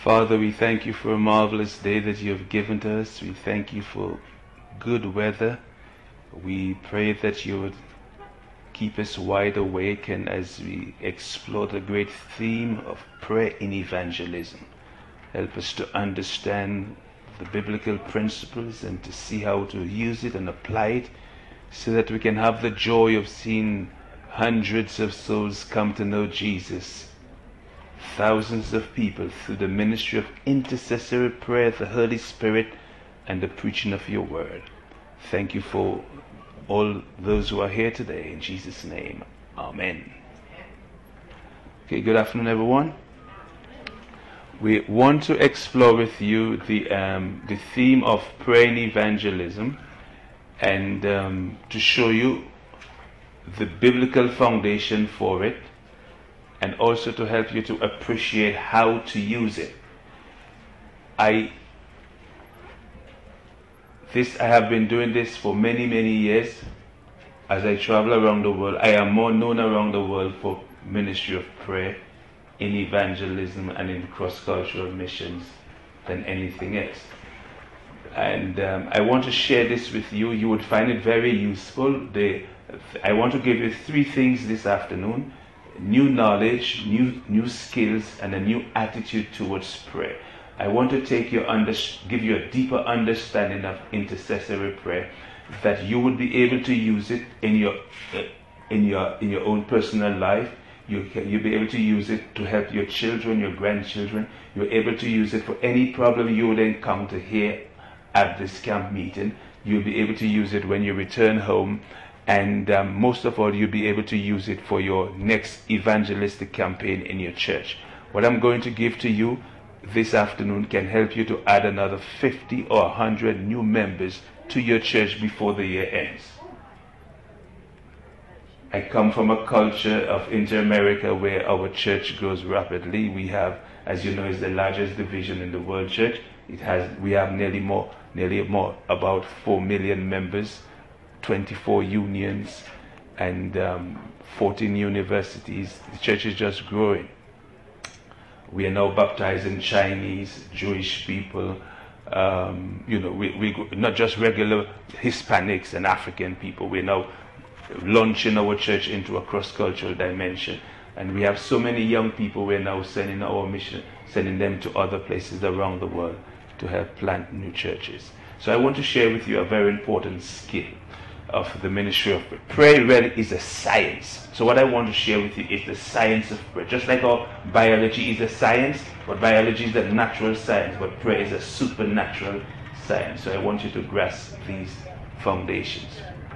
Father, we thank you for a marvelous day that you have given to us. We thank you for good weather. We pray that you would keep us wide awake, and as we explore the great theme of prayer in evangelism, help us to understand the biblical principles and to see how to use it and apply it so that we can have the joy of seeing hundreds of souls come to know Jesus, thousands of people through the ministry of intercessory prayer, the Holy Spirit, and the preaching of your word. Thank you for all those who are here today. In Jesus' name, amen. Okay, good afternoon, everyone. We want to explore with you the theme of prayer and evangelism, and to show you the biblical foundation for it, and also to help you to appreciate how to use it. I have been doing this for many years. As I travel around the world, I am more known around the world for ministry of prayer in evangelism and in cross-cultural missions than anything else. And I want to share this with you. You would find it very useful. I want to give you 3 things this afternoon: new knowledge, new skills, and a new attitude towards prayer. I want to give you a deeper understanding of intercessory prayer, that you would be able to use it in your own personal life. You'll be able to use it to help your children, your grandchildren. You're able to use it for any problem you would encounter here at this camp meeting. You'll be able to use it when you return home. And most of all, you'll be able to use it for your next evangelistic campaign in your church. What I'm going to give to you this afternoon can help you to add another 50 or 100 new members to your church before the year ends. I come from a culture of Inter-America where our church grows rapidly. We have, as you know, is the largest division in the world church. We have nearly about 4 million members, 24 unions, and 14 universities. The church is just growing. We are now baptizing Chinese, Jewish people, we not just regular Hispanics and African people. We're now launching our church into a cross-cultural dimension. And we have so many young people. We're now sending them to other places around the world to help plant new churches. So I want to share with you a very important skill of the ministry of prayer. Prayer really is a science. So what I want to share with you is the science of prayer. Just like our biology is a science, but biology is a natural science, but prayer is a supernatural science. So I want you to grasp these foundations.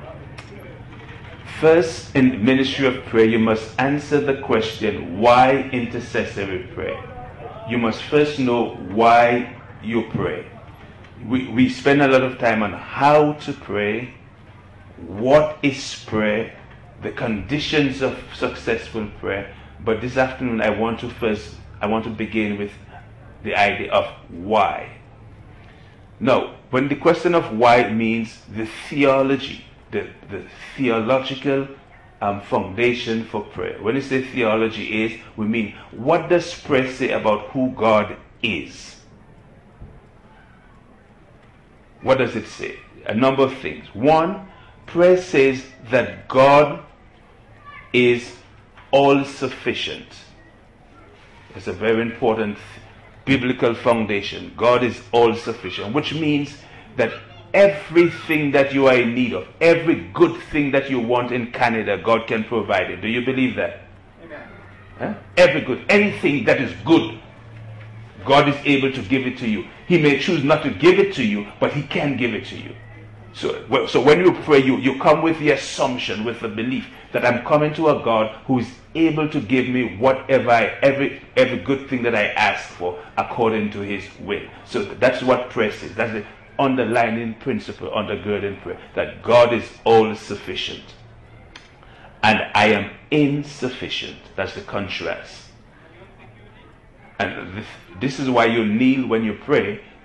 First, in ministry of prayer, you must answer the question, why intercessory prayer? You must first know why you pray. We spend a lot of time on how to pray, what is prayer, the conditions of successful prayer. But this afternoon I want to begin with the idea of why. Now, when the question of why means the theology, the theological foundation for prayer. When we say theology we mean, what does prayer say about who God is? What does it say? A number of things. One, prayer says that God is all-sufficient. It's a very important biblical foundation. God is all-sufficient, which means that everything that you are in need of, every good thing that you want in Canada, God can provide it. Do you believe that? Amen. Huh? Every good, anything that is good, God is able to give it to you. He may choose not to give it to you, but He can give it to you. So when you pray, you come with the assumption, with the belief that I'm coming to a God who is able to give me whatever every good thing that I ask for according to His will. So that's what prayer says. That's the underlining principle undergirding prayer, that God is all sufficient and I am insufficient. That's the contrast. And this is why you kneel when you pray.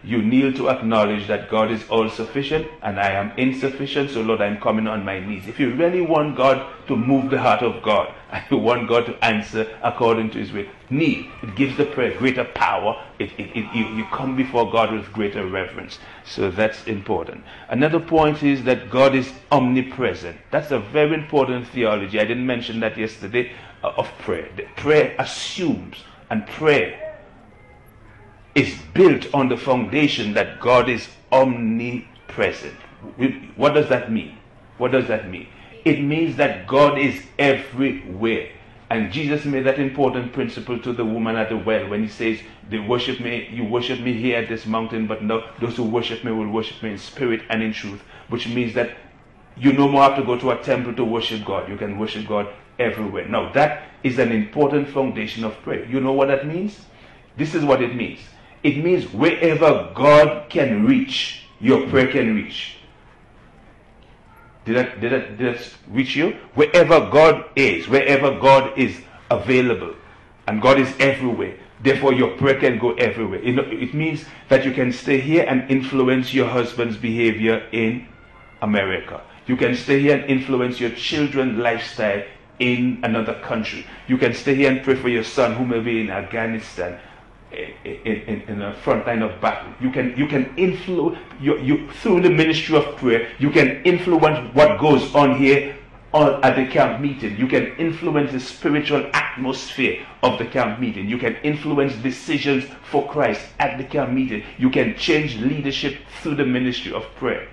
You kneel to acknowledge that God is all sufficient and I am insufficient, so Lord, I'm coming on my knees. If you really want God to move the heart of God, and you want God to answer according to his will, kneel. It gives the prayer greater power. You come before God with greater reverence. So that's important. Another point is that God is omnipresent. That's a very important theology. I didn't mention that yesterday of prayer. The prayer assumes, and prayer is built on the foundation that God is omnipresent. What does that mean? What does that mean? It means that God is everywhere. And Jesus made that important principle to the woman at the well when he says, "They worship me, you worship me here at this mountain, but no, those who worship me will worship me in spirit and in truth," which means that you no more have to go to a temple to worship God. You can worship God everywhere. Now that is an important foundation of prayer. You know what that means? This is what it means. It means wherever God can reach, your prayer can reach. Did that reach you? Wherever God is available, and God is everywhere. Therefore, your prayer can go everywhere. It means that you can stay here and influence your husband's behavior in America. You can stay here and influence your children's lifestyle in another country. You can stay here and pray for your son who may be in Afghanistan, in a front line of battle. You can influence through the ministry of prayer. You can influence what goes on here at the camp meeting. You can influence the spiritual atmosphere of the camp meeting. You can influence decisions for Christ at the camp meeting. You can change leadership through the ministry of prayer.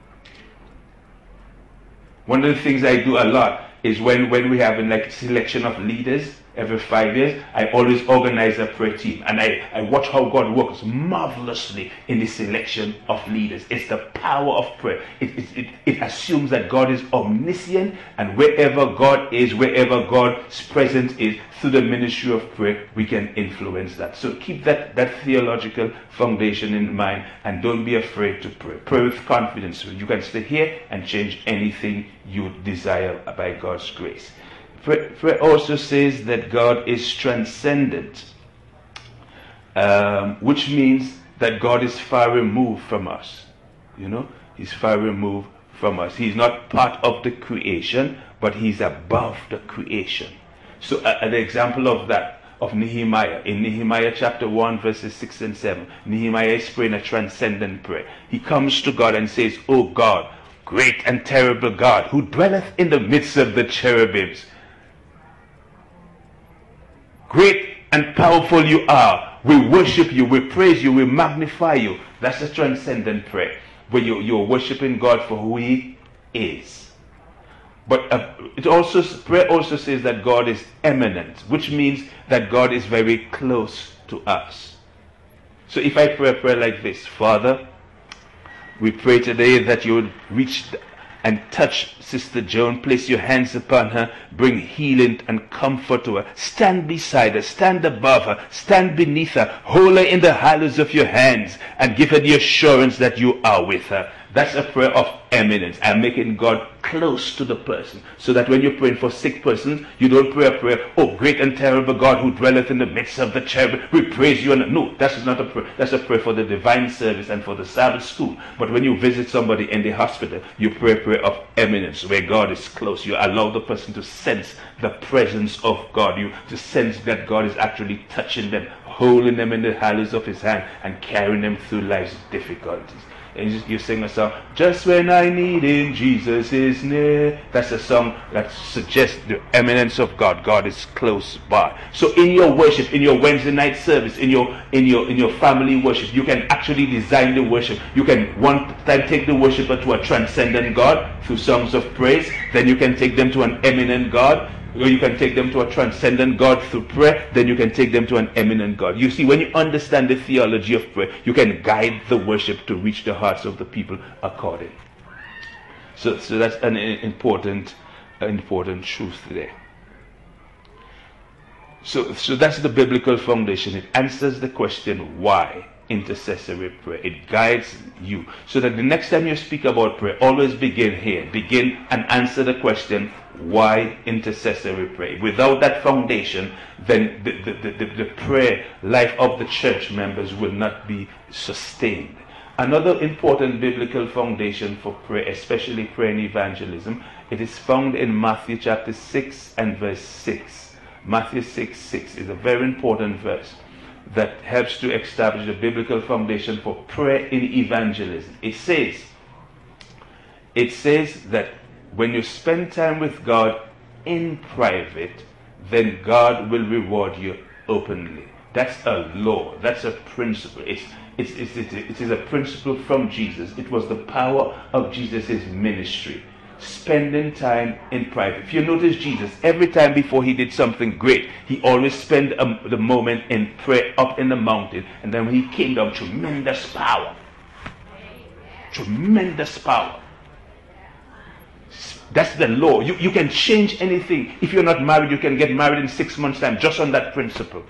One of the things I do a lot is when we have a selection of leaders every 5 years, I always organize a prayer team, and I watch how God works marvelously in the selection of leaders. It's the power of prayer. It assumes that God is omniscient, and wherever God is, wherever God's presence is, through the ministry of prayer, we can influence that. So keep that theological foundation in mind, and don't be afraid to pray. Pray with confidence. You can stay here and change anything you desire by God's grace. Prayer also says that God is transcendent, which means that God is far removed from us. He's far removed from us. He's not part of the creation, but he's above the creation. So an example of that, of Nehemiah, in Nehemiah chapter 1 verses 6 and 7, Nehemiah is praying a transcendent prayer. He comes to God and says, "O God, great and terrible God, who dwelleth in the midst of the cherubims. Great and powerful you are. We worship you, we praise you, we magnify you." That's a transcendent prayer, where you're worshiping God for who he is. But prayer also says that God is eminent, which means that God is very close to us. So if I pray a prayer like this: "Father, we pray today that you would reach and touch Sister Joan, place your hands upon her, bring healing and comfort to her. Stand beside her, stand above her, stand beneath her, hold her in the hollows of your hands, and give her the assurance that you are with her." That's a prayer of eminence. I'm making God close to the person, so that when you're praying for sick persons, you don't pray a prayer, "Oh, great and terrible God who dwelleth in the midst of the cherub, we praise you." No, that's not a prayer. That's a prayer for the divine service and for the Sabbath school. But when you visit somebody in the hospital, you pray a prayer of eminence, where God is close. You allow the person to sense the presence of God. You to sense that God is actually touching them, holding them in the hollows of his hand, and carrying them through life's difficulties. And you sing a song, "Just when I need him, Jesus is near." That's a song that suggests the eminence of God. God is close by. So in your worship, in your Wednesday night service, in your family worship, you can actually design the worship. You can one time take the worshiper to a transcendent God through songs of praise. Then you can take them to an eminent God. Or you can take them to a transcendent God through prayer. Then you can take them to an eminent God. You see, when you understand the theology of prayer, you can guide the worship to reach the hearts of the people according. So that's an important truth there. So that's the biblical foundation. It answers the question why intercessory prayer. It guides you. So that the next time you speak about prayer, always begin here. Begin and answer the question, why intercessory prayer? Without that foundation, then the prayer life of the church members will not be sustained. Another important biblical foundation for prayer, especially prayer and evangelism, it is found in Matthew chapter 6 and verse 6. Matthew 6:6 is a very important verse that helps to establish the biblical foundation for prayer in evangelism. It says that when you spend time with God in private, then God will reward you openly. That's a law. That's a principle. It is a principle from Jesus. It was the power of Jesus' ministry. Spending time in private. If you notice Jesus, every time before he did something great, he always spent the moment in prayer up in the mountain. And then when he came down, tremendous power. Tremendous power. That's the law. You can change anything. If you're not married, you can get married in 6 months' time just on that principle.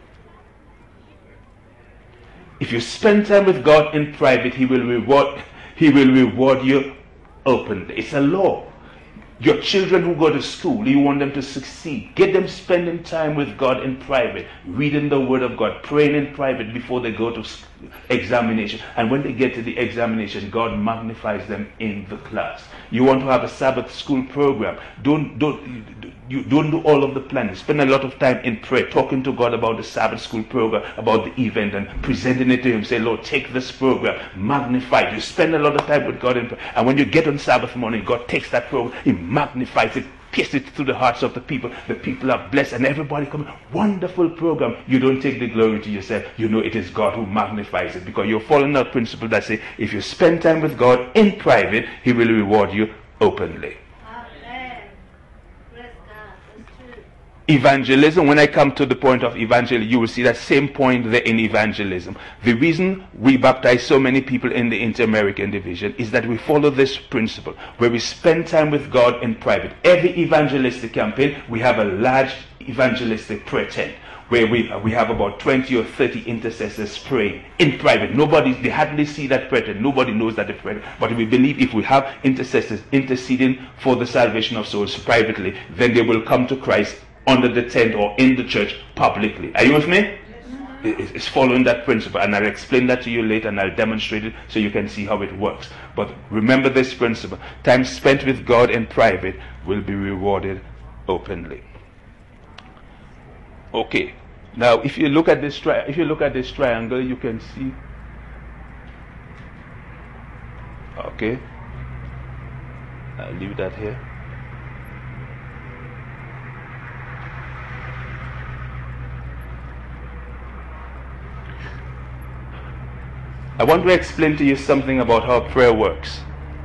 If you spend time with God in private, He will reward you openly. It's a law. Your children who go to school, you want them to succeed. Get them spending time with God in private, reading the Word of God, praying in private before they go to examination. And when they get to the examination, God magnifies them in the class. You want to have a Sabbath school program. Don't do all of the planning. Spend a lot of time in prayer, talking to God about the Sabbath school program, about the event, and presenting it to Him. Say, Lord, take this program, magnify it. You spend a lot of time with God in prayer. And when you get on Sabbath morning, God takes that program, He magnifies it, pierces it through the hearts of the people. The people are blessed, and everybody comes. Wonderful program. You don't take the glory to yourself. You know it is God who magnifies it, because you're following that principle that says, if you spend time with God in private, He will reward you openly. Evangelism, when I come to the point of evangelism, you will see that same point there in evangelism. The reason we baptize so many people in the Inter-American Division is that we follow this principle, where we spend time with God in private. Every evangelistic campaign, we have a large evangelistic prayer tent, where we have about 20 or 30 intercessors praying in private. They hardly see that prayer tent. Nobody knows that it's prayer. But we believe if we have intercessors interceding for the salvation of souls privately, then they will come to Christ under the tent or in the church publicly. Are you with me? It's following that principle, and I'll explain that to you later, and I'll demonstrate it so you can see how it works. But remember this principle: time spent with God in private will be rewarded openly. Okay, now if you look at this triangle, you can see. Okay, I'll leave that here. I want to explain to you something about how prayer works.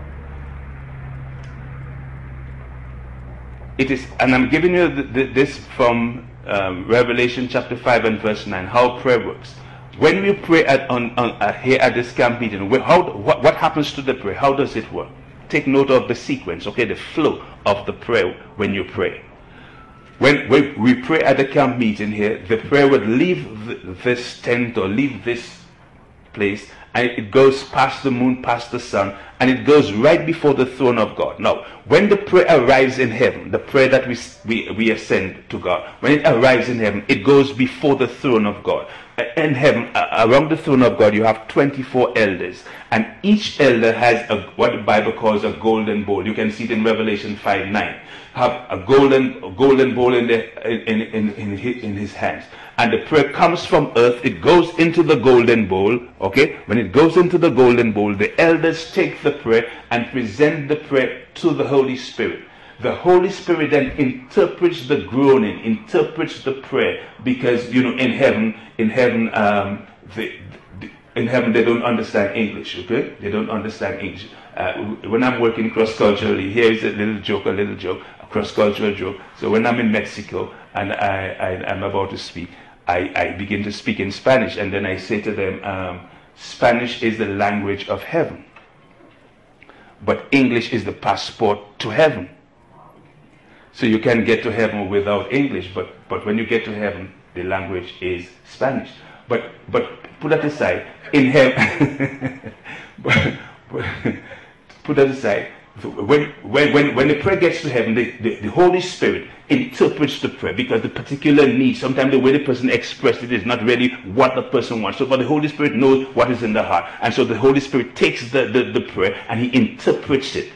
It is, and I'm giving you this from Revelation chapter 5 and verse 9, how prayer works. When we pray here at this camp meeting, what happens to the prayer? How does it work? Take note of the sequence, okay, the flow of the prayer when you pray. When we pray at the camp meeting here, the prayer would leave this tent or leave this place, and it goes past the moon, past the sun, and it goes right before the throne of God. Now, when the prayer arrives in heaven, the prayer that we ascend to God, when it arrives in heaven, it goes before the throne of God. In heaven, around the throne of God, you have 24 elders, and each elder has what the Bible calls a golden bowl. You can see it in Revelation 5:9. Have a golden bowl in his hands, and the prayer comes from earth. It goes into the golden bowl. Okay, when it goes into the golden bowl, the elders take the prayer and present the prayer to the Holy Spirit. The Holy Spirit then interprets the groaning, interprets the prayer, because in heaven they don't understand English. Okay, they don't understand English. When I'm working cross-culturally, here is a little joke, a cross-cultural joke. So when I'm in Mexico and I'm about to speak, I begin to speak in Spanish, and then I say to them, Spanish is the language of heaven, but English is the passport to heaven. So you can get to heaven without English, but when you get to heaven, the language is Spanish. But put that aside. In heaven, put that aside. When the prayer gets to heaven, the Holy Spirit interprets the prayer because the particular need, sometimes the way the person expressed it is not really what the person wants. So, but the Holy Spirit knows what is in the heart, and so the Holy Spirit takes the prayer and he interprets it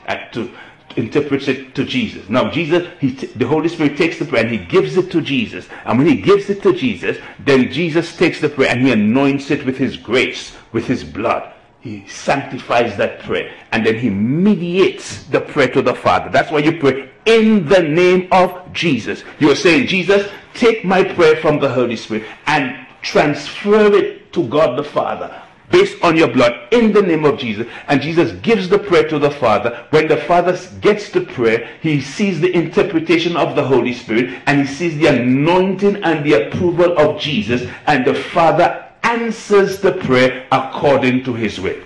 to Jesus. Now the Holy Spirit takes the prayer and he gives it to Jesus, and when he gives it to Jesus, then Jesus takes the prayer and he anoints it with his grace, with his blood. He sanctifies that prayer, and then he mediates the prayer to the Father. That's why you pray in the name of Jesus. You're saying, Jesus, take my prayer from the Holy Spirit and transfer it to God the Father based on your blood in the name of Jesus. And Jesus gives the prayer to the Father. When the Father gets the prayer, he sees the interpretation of the Holy Spirit, and he sees the anointing and the approval of Jesus, and the Father answers the prayer according to his will.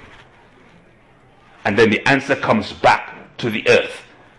And then the answer comes back to the earth,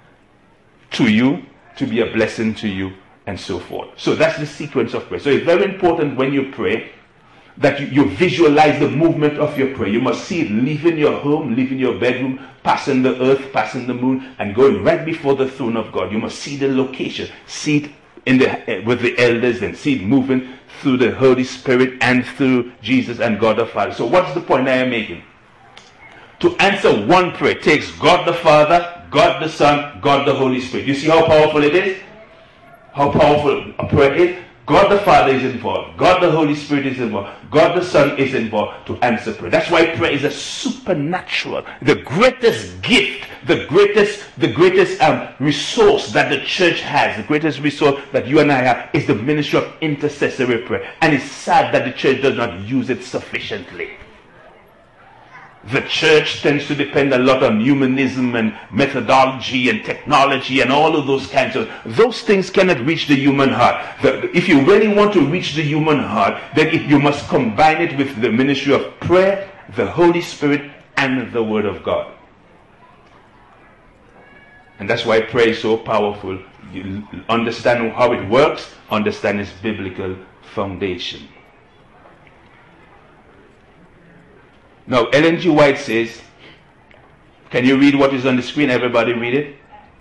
to you, to be a blessing to you, and so forth. So that's the sequence of prayer. So it's very important when you pray that you visualize the movement of your prayer. You must see it leaving your home, leaving your bedroom, passing the earth, passing the moon, and going right before the throne of God. You must see the location, see it with the elders, and see it moving through the Holy Spirit and through Jesus and God the Father. So what's the point I am making? To answer one prayer takes God the Father, God the Son, God the Holy Spirit. You see how powerful it is? How powerful a prayer is? God the Father is involved. God the Holy Spirit is involved. God the Son is involved to answer prayer. That's why prayer is a supernatural, the greatest gift, the greatest resource that the church has, the greatest resource that you and I have is the ministry of intercessory prayer. And it's sad that the church does not use it sufficiently. The church tends to depend a lot on humanism and methodology and technology and all of those kinds of those things cannot reach the human heart. If you really want to reach the human heart, then you must combine it with the ministry of prayer, the Holy Spirit, and the Word of God. And that's why prayer is so powerful. You understand how it works, understand its biblical foundation. Now, Ellen G. White says, can you read what is on the screen? Everybody read it.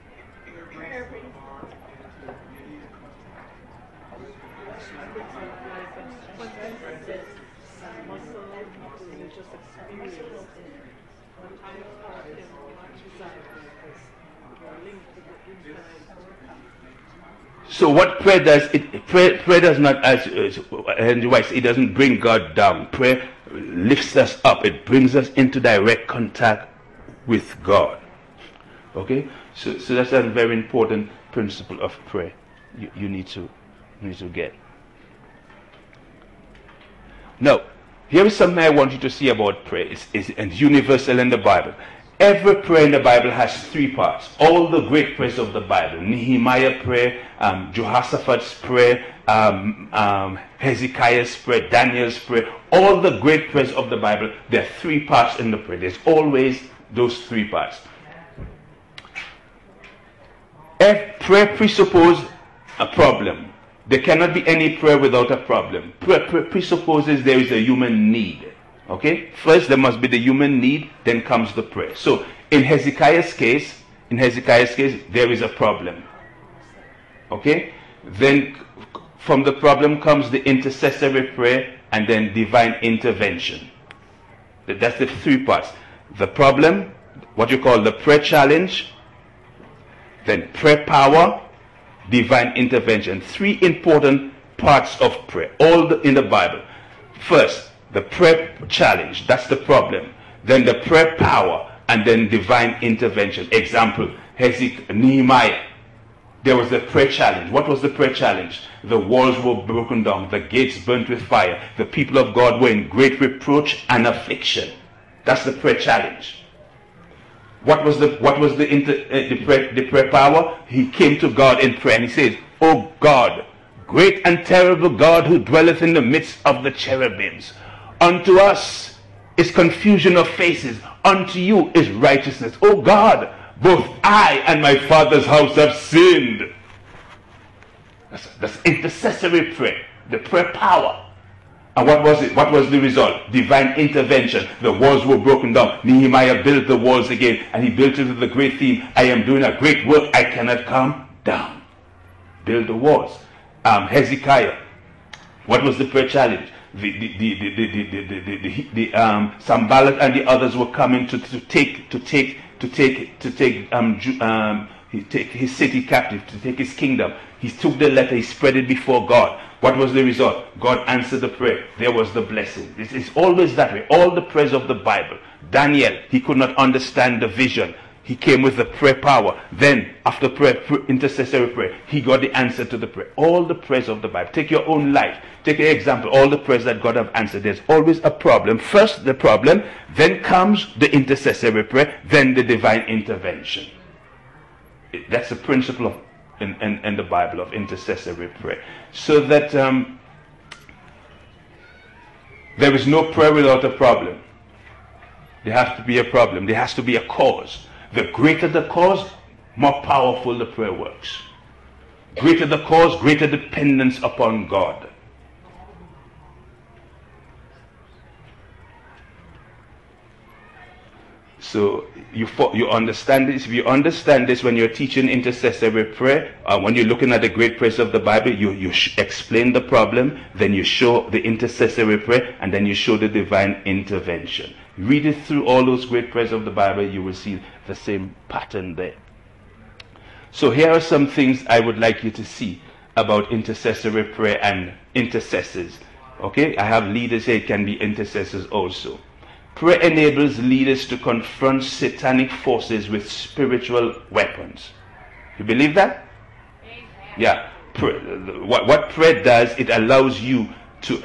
So what prayer does, prayer does not, as Ellen G. White says, it doesn't bring God down. Prayer lifts us up. It brings us into direct contact with God. Okay? So that's a very important principle of prayer you need to get. Now, here is something I want you to see about prayer. It's universal in the Bible. Every prayer in the Bible has three parts. All the great prayers of the Bible. Nehemiah prayer, Jehoshaphat's prayer, Hezekiah's prayer, Daniel's prayer. All the great prayers of the Bible, there are three parts in the prayer. There's always those three parts. If prayer presupposes a problem, there cannot be any prayer without a problem. Prayer presupposes there is a human need. Okay? First there must be the human need, then comes the prayer. So in Hezekiah's case, there is a problem. Okay? Then from the problem comes the intercessory prayer and then divine intervention. That's the three parts. The problem, what you call the prayer challenge, then prayer power, divine intervention. Three important parts of prayer, all in the Bible. First, the prayer challenge, that's the problem. Then the prayer power, and then divine intervention. Example, Nehemiah. There was the prayer challenge. What was the prayer challenge? The walls were broken down, the gates burnt with fire. The people of God were in great reproach and affliction. That's the prayer challenge. What was the prayer power? He came to God in prayer and he says, "O God, great and terrible God who dwelleth in the midst of the cherubims. Unto us is confusion of faces, unto you is righteousness. O God, both I and my father's house have sinned." That's intercessory prayer, the prayer power. And what was it? What was the result? Divine intervention. The walls were broken down. Nehemiah built the walls again, and he built it with the great theme, I am doing a great work, I cannot come down. Build the walls. Hezekiah, what was the prayer challenge? Sanballat and the others were coming to take his city captive, to take his kingdom. He took the letter, he spread it before God. What was the result? God answered the prayer. There was the blessing. This is always that way. All the prayers of the Bible. Daniel, he could not understand the vision. He came with the prayer power. Then, after prayer, intercessory prayer, he got the answer to the prayer. All the prayers of the Bible. Take your own life. Take an example. All the prayers that God have answered. There's always a problem. First the problem, then comes the intercessory prayer, then the divine intervention. That's the principle of in the Bible of intercessory prayer. So that there is no prayer without a problem. There has to be a problem. There has to be a cause. The greater the cause, more powerful the prayer works. Greater the cause, greater dependence upon God. So you understand this. If you understand this when you're teaching intercessory prayer, when you're looking at the great prayers of the Bible, you explain the problem, then you show the intercessory prayer, and then you show the divine intervention. Read it through all those great prayers of the Bible, you will see the same pattern there. So here are some things I would like you to see about intercessory prayer and intercessors. Okay, I have leaders here, it can be intercessors also. Prayer enables leaders to confront satanic forces with spiritual weapons. You believe that? Yeah. What prayer does, it allows you to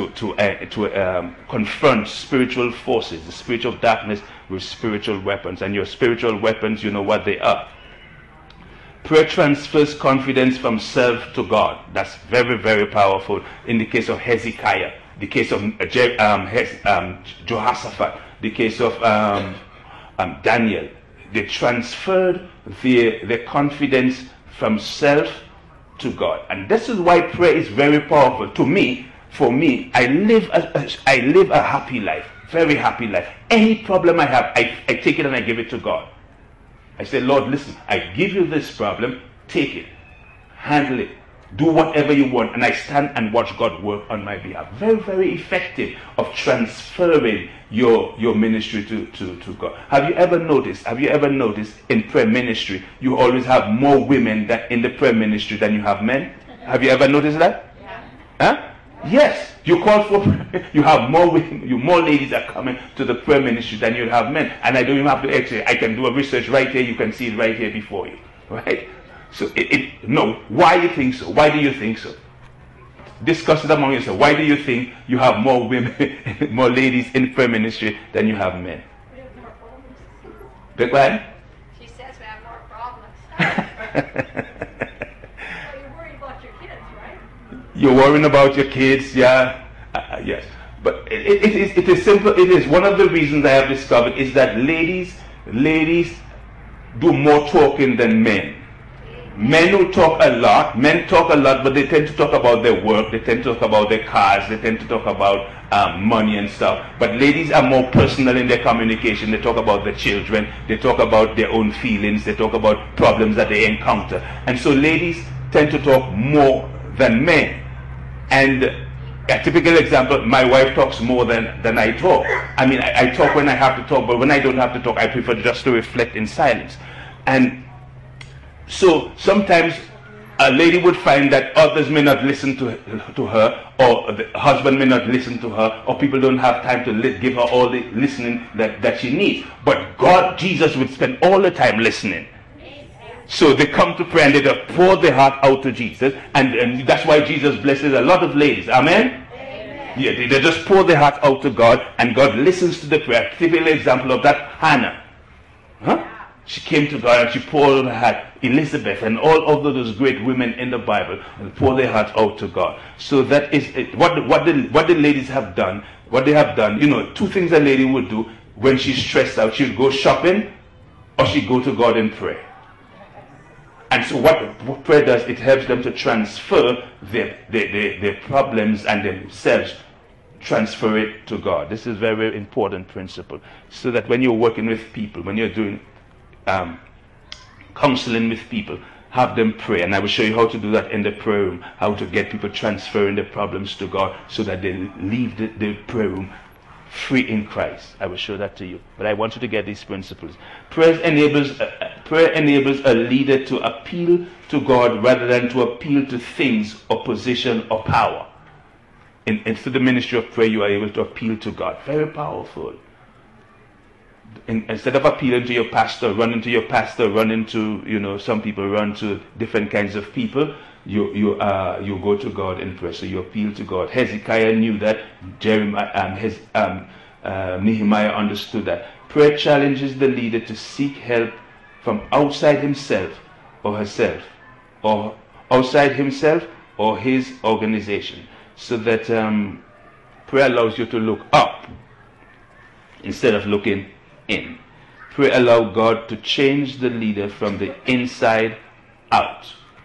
confront spiritual forces, the spiritual darkness, with spiritual weapons. And your spiritual weapons, you know what they are. Prayer transfers confidence from self to God. That's very, very powerful. In the case of Hezekiah, the case of Jehoshaphat, the case of Daniel, they transferred their confidence from self to God. And this is why prayer is very powerful. For me, I live a happy life, very happy life. Any problem I have, I take it and I give it to God. I say, Lord, listen, I give you this problem, take it, handle it. Do whatever you want, and I stand and watch God work on my behalf. Very, very effective of transferring your ministry to God. Have you ever noticed in prayer ministry, you always have more women in the prayer ministry than you have men? Have you ever noticed that? Yeah. Huh? Yes. You call for you have more women, more ladies are coming to the prayer ministry than you have men. And I don't even have to actually, I can do a research right here, you can see it right here before you. Right? So no, why do you think so? Why do you think so? Discuss it among yourself. Why do you think you have more women, more ladies in prayer ministry than you have men? We have more problems. Big line? She says we have more problems. Well, you're worried about your kids, right? You're worrying about your kids, yeah. Yes. But it is simple. It is one of the reasons I have discovered is that ladies do more talking than men. Men who talk a lot, but they tend to talk about their work, they tend to talk about their cars, they tend to talk about money and stuff. But ladies are more personal in their communication. They talk about their children, they talk about their own feelings, they talk about problems that they encounter. And so ladies tend to talk more than men. And a typical example, my wife talks more than I talk. I mean, I talk when I have to talk, but when I don't have to talk, I prefer just to reflect in silence. And so sometimes a lady would find that others may not listen to her, or the husband may not listen to her, or people don't have time to give her all the listening that she needs. But God, Jesus, would spend all the time listening. So they come to pray and they just pour their heart out to Jesus, and that's why Jesus blesses a lot of ladies. Amen? Amen. Yeah, they just pour their heart out to God, and God listens to the prayer. Typical example of that, Hannah. Huh? She came to God and she poured her heart. Elizabeth and all of those great women in the Bible and pour their hearts out to God. So that is it. What the ladies have done. What they have done. You know, two things a lady would do when she's stressed out. She'd go shopping, or she'd go to God in prayer. And so what prayer does, it helps them to transfer their problems and themselves transfer it to God. This is a very, very important principle. So that when you're working with people, when you're doing counseling with people, have them pray. And I will show you how to do that in the prayer room, how to get people transferring their problems to God so that they leave the prayer room free in Christ. I will show that to you. But I want you to get these principles. Prayer enables a leader to appeal to God rather than to appeal to things or position or power. Through the ministry of prayer, you are able to appeal to God. Very powerful. Instead of appealing to your pastor, running to some people run to different kinds of people. You go to God in prayer. So you appeal to God. Hezekiah knew that. Nehemiah understood that. Prayer challenges the leader to seek help from outside himself or herself, or outside himself or his organization. So that prayer allows you to look up instead of looking in. Prayer allows God to change the leader from the inside out.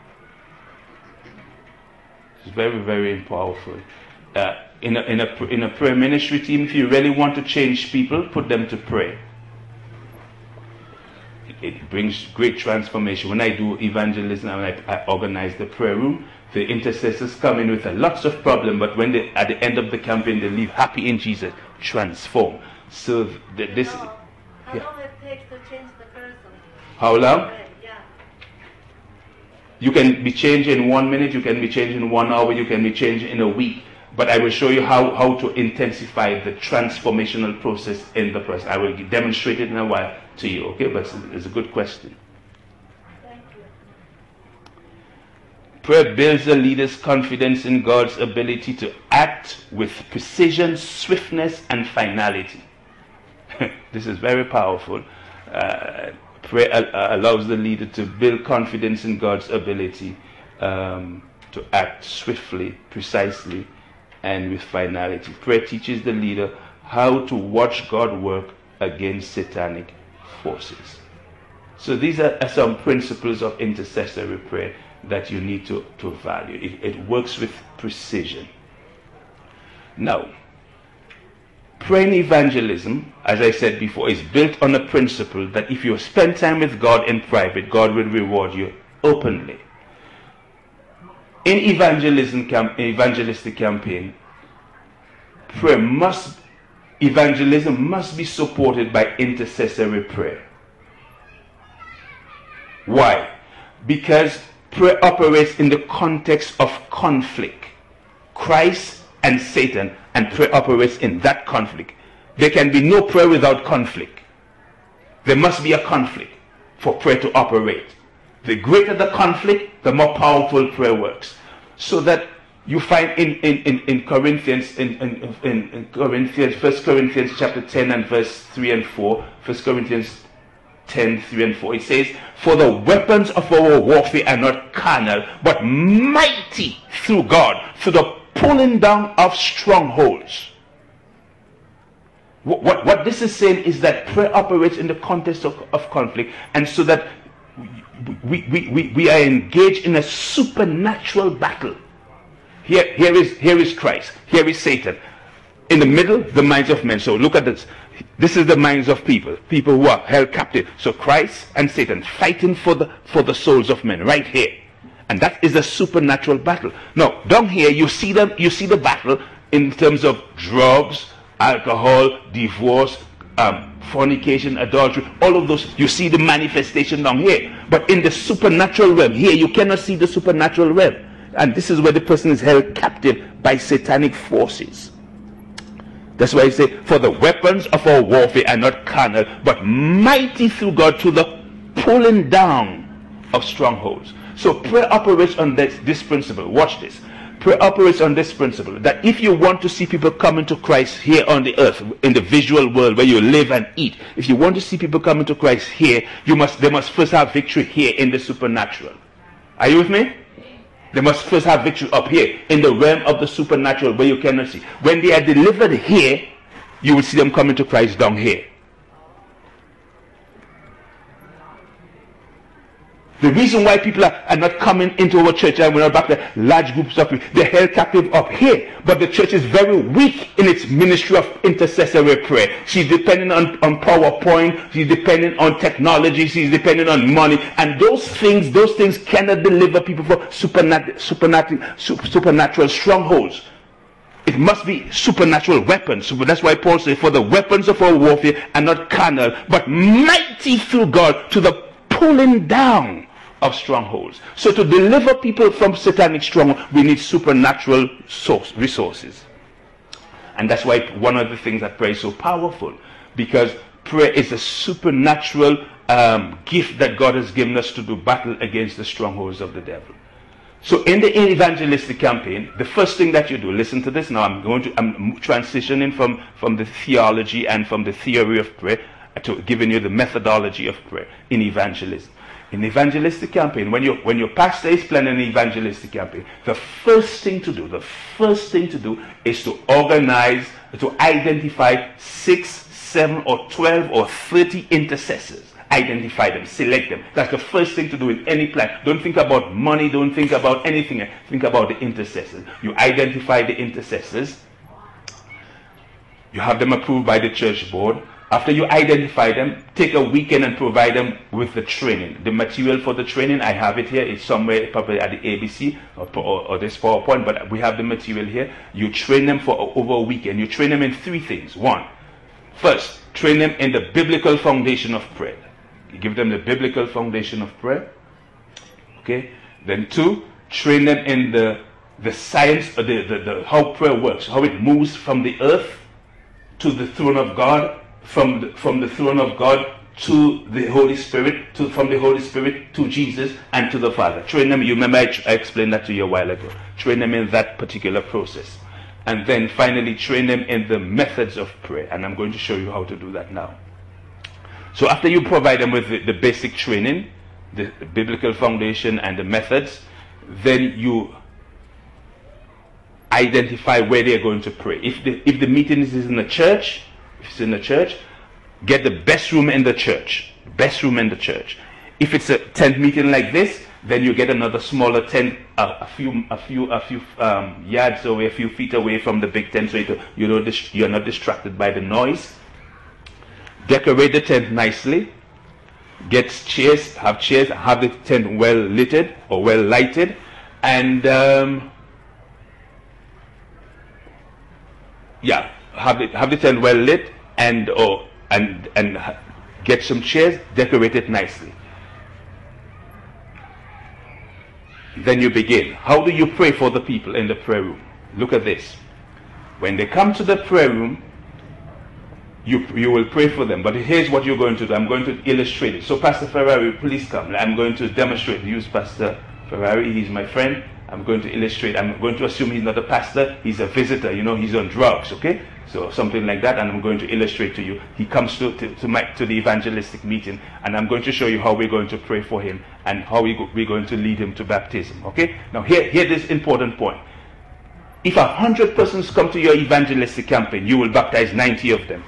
It's very, very powerful. In a prayer ministry team, if you really want to change people, put them to pray. It brings great transformation. When I do evangelism and I organize the prayer room, the intercessors come in with lots of problems, but when they, at the end of the campaign, they leave happy in Jesus, transform. So this. How long it takes to change the person? How long? Yeah. You can be changed in 1 minute, you can be changed in 1 hour, you can be changed in a week. But I will show you how to intensify the transformational process in the person. I will demonstrate it in a while to you, okay? But it's a good question. Thank you. Prayer builds the leader's confidence in God's ability to act with precision, swiftness, and finality. This is very powerful. Prayer allows the leader to build confidence in God's ability to act swiftly, precisely, and with finality. Prayer teaches the leader how to watch God work against satanic forces. So these are some principles of intercessory prayer that you need to value. It works with precision. Now, praying evangelism, as I said before, is built on a principle that if you spend time with God in private, God will reward you openly. In evangelistic campaign, evangelism must be supported by intercessory prayer. Why? Because prayer operates in the context of conflict. Christ and Satan, and prayer operates in that conflict. There can be no prayer without conflict. There must be a conflict for prayer to operate. The greater the conflict, the more powerful prayer works. So that you find in Corinthians, in Corinthians, 1 Corinthians chapter 10 and verse 3 and 4, 1 Corinthians 10, 3 and 4, it says, "For the weapons of our warfare are not carnal, but mighty through God, through the pulling down of strongholds." What this is saying is that prayer operates in the context of conflict, and so that we are engaged in a supernatural battle. Here is Christ. Here is Satan. In the middle, the minds of men. So look at this. This is the minds of people who are held captive. So Christ and Satan fighting for the souls of men right here. And that is a supernatural battle. Now, down here you see the battle in terms of drugs, alcohol, divorce, fornication, adultery, all of those. You see the manifestation down here. But in the supernatural realm, here you cannot see the supernatural realm. And this is where the person is held captive by satanic forces. That's why I say, "For the weapons of our warfare are not carnal, but mighty through God to the pulling down of strongholds." So prayer operates on this principle. Watch this. Prayer operates on this principle, that if you want to see people coming to Christ here on the earth, in the visual world where you live and eat, if you want to see people coming to Christ here, they must first have victory here in the supernatural. Are you with me? They must first have victory up here in the realm of the supernatural where you cannot see. When they are delivered here, you will see them coming to Christ down here. The reason why people are not coming into our church and we're not back there, large groups of people, they're held captive up here. But the church is very weak in its ministry of intercessory prayer. She's dependent on PowerPoint. She's dependent on technology. She's dependent on money. And those things cannot deliver people from supernatural strongholds. It must be supernatural weapons. So that's why Paul says, for the weapons of our warfare are not carnal, but mighty through God to the pulling down of strongholds. So to deliver people from satanic strongholds, we need supernatural resources. And that's why one of the things that prayer is so powerful, because prayer is a supernatural gift that God has given us to do battle against the strongholds of the devil. So in the evangelistic campaign, the first thing that you do, listen to this now, I'm transitioning from the theology and from the theory of prayer to giving you the methodology of prayer in evangelism. In evangelistic campaign, when your pastor is planning an evangelistic campaign, the first thing to do is to organize, to identify 6, 7 or 12 or 30 intercessors. Identify them, select them. That's the first thing to do in any plan. Don't think about money, don't think about anything. Think about the intercessors. You identify the intercessors. You have them approved by the church board. After you identify them, take a weekend and provide them with the training. The material for the training, I have it here. It's somewhere probably at the ABC or this PowerPoint, but we have the material here. You train them for over a weekend. You train them in 3 things. First, train them in the biblical foundation of prayer. You give them the biblical foundation of prayer. Okay. Then 2, train them in the science, the how prayer works, how it moves from the earth to the throne of God, from the throne of God to the Holy Spirit, from the Holy Spirit to Jesus and to the Father. Train them. You remember I explained that to you a while ago. Train them in that particular process. And then finally train them in the methods of prayer. And I'm going to show you how to do that now. So after you provide them with the basic training, the biblical foundation and the methods, then you identify where they're going to pray. If the meeting is in a church, if it's in a church, get the best room in the church. Best room in the church. If it's a tent meeting like this, then you get another smaller tent, a few yards away, a few feet away from the big tent, so you're not distracted by the noise. Decorate the tent nicely. Get chairs, have the tent well lit or well lighted, and have the tent well lit, and get some chairs, decorate it nicely. Then you begin. How do you pray for the people in the prayer room? Look at this. When they come to the prayer room, you will pray for them. But here's what you're going to do. I'm going to illustrate it. So Pastor Ferrari, please come. I'm going to demonstrate. Use Pastor Ferrari. He's my friend. I'm going to illustrate. I'm going to assume he's not a pastor. He's a visitor. He's on drugs. Okay? So something like that. And I'm going to illustrate to you. He comes to the evangelistic meeting. And I'm going to show you how we're going to pray for him. And how we're going to lead him to baptism. Okay? Now here this important point. If 100 persons come to your evangelistic campaign, you will baptize 90 of them.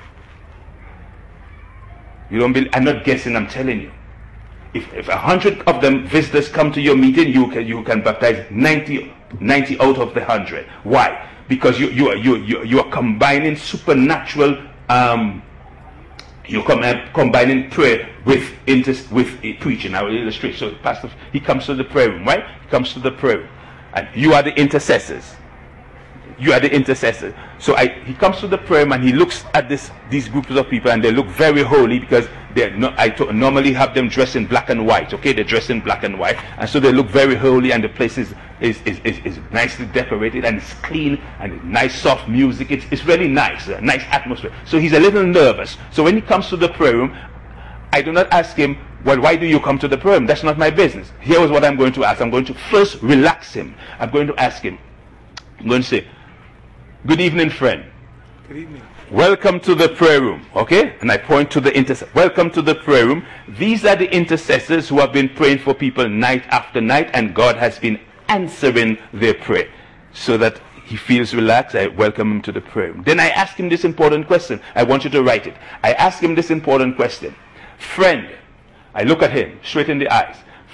You don't believe? I'm not guessing, I'm telling you. If 100 of them visitors come to your meeting, you can baptize 90 out of the 100. Why? Because you are combining supernatural, you're combining prayer with preaching. I will illustrate. So Pastor, he comes to the prayer room, right? He comes to the prayer room, and you are the intercessors. You are the intercessor. So he comes to the prayer room and he looks at these groups of people, and they look very holy because I normally have them dressed in black and white. Okay, they're dressed in black and white, and so they look very holy, and the place is nicely decorated, and it's clean, and nice soft music. It's really nice, a nice atmosphere. So he's a little nervous. So when he comes to the prayer room, I do not ask him, well, why do you come to the prayer room? That's not my business. Here is what I'm going to ask. I'm going to first relax him. I'm going to ask him. I'm going to say, good evening, friend. Good evening. Welcome to the prayer room, okay? And I point to the intercessor. Welcome to the prayer room. These are the intercessors who have been praying for people night after night, and God has been answering their prayer. So that he feels relaxed, I welcome him to the prayer room. Then I ask him this important question. I want you to write it. I ask him this important question. Friend, I look at him straight in the eyes.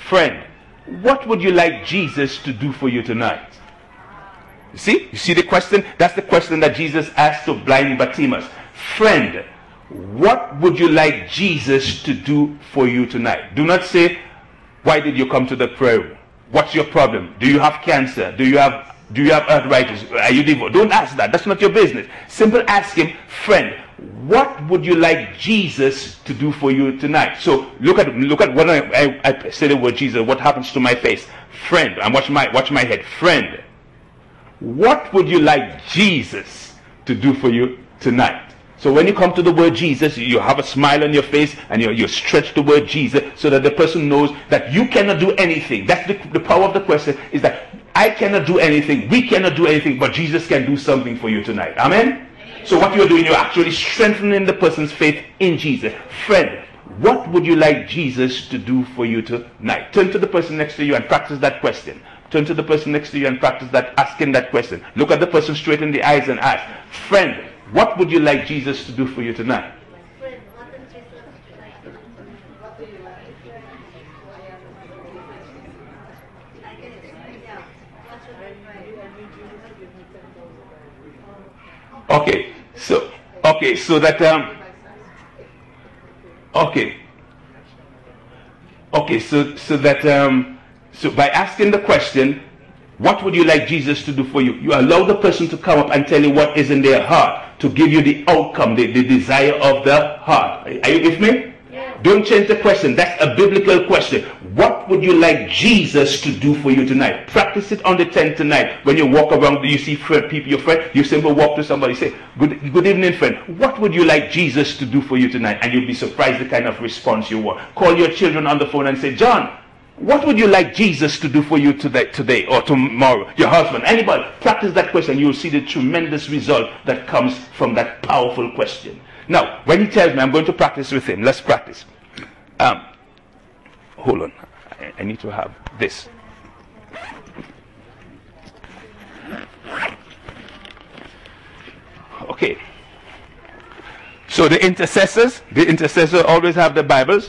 Friend, what would you like Jesus to do for you tonight? You see the question? That's the question that Jesus asked to blind Bartimaeus. Friend, what would you like Jesus to do for you tonight? Do not say, why did you come to the prayer room? What's your problem? Do you have cancer? Do you have arthritis? Are you divorced? Don't ask that. That's not your business. Simple ask him, friend, what would you like Jesus to do for you tonight? So look at when I say the word Jesus, what happens to my face? Friend, and watch my head. Friend, what would you like Jesus to do for you tonight? So when you come to the word Jesus, you have a smile on your face and you stretch the word Jesus so that the person knows that you cannot do anything. That's the power of the question, is that I cannot do anything, we cannot do anything, but Jesus can do something for you tonight. Amen? So what you're doing, you're actually strengthening the person's faith in Jesus. Friend, what would you like Jesus to do for you tonight? Turn to the person next to you and practice that question. Turn to the person next to you and practice asking that question. Look at the person straight in the eyes and ask, friend, what would you like Jesus to do for you tonight? So by asking the question, what would you like Jesus to do for you? You allow the person to come up and tell you what is in their heart, to give you the outcome, the desire of the heart. Are you with me? Yeah. Don't change the question. That's a biblical question. What would you like Jesus to do for you tonight? Practice it on the tent tonight. When you walk around, you see your friend, you simply walk to somebody, say, good evening, friend. What would you like Jesus to do for you tonight? And you'll be surprised the kind of response you want. Call your children on the phone and say, John, what would you like Jesus to do for you today or tomorrow? Your husband, anybody. Practice that question. You'll see the tremendous result that comes from that powerful question. Now, when he tells me, I'm going to practice with him. Let's practice. Hold on. I need to have this. Okay. So the intercessors always have the Bibles.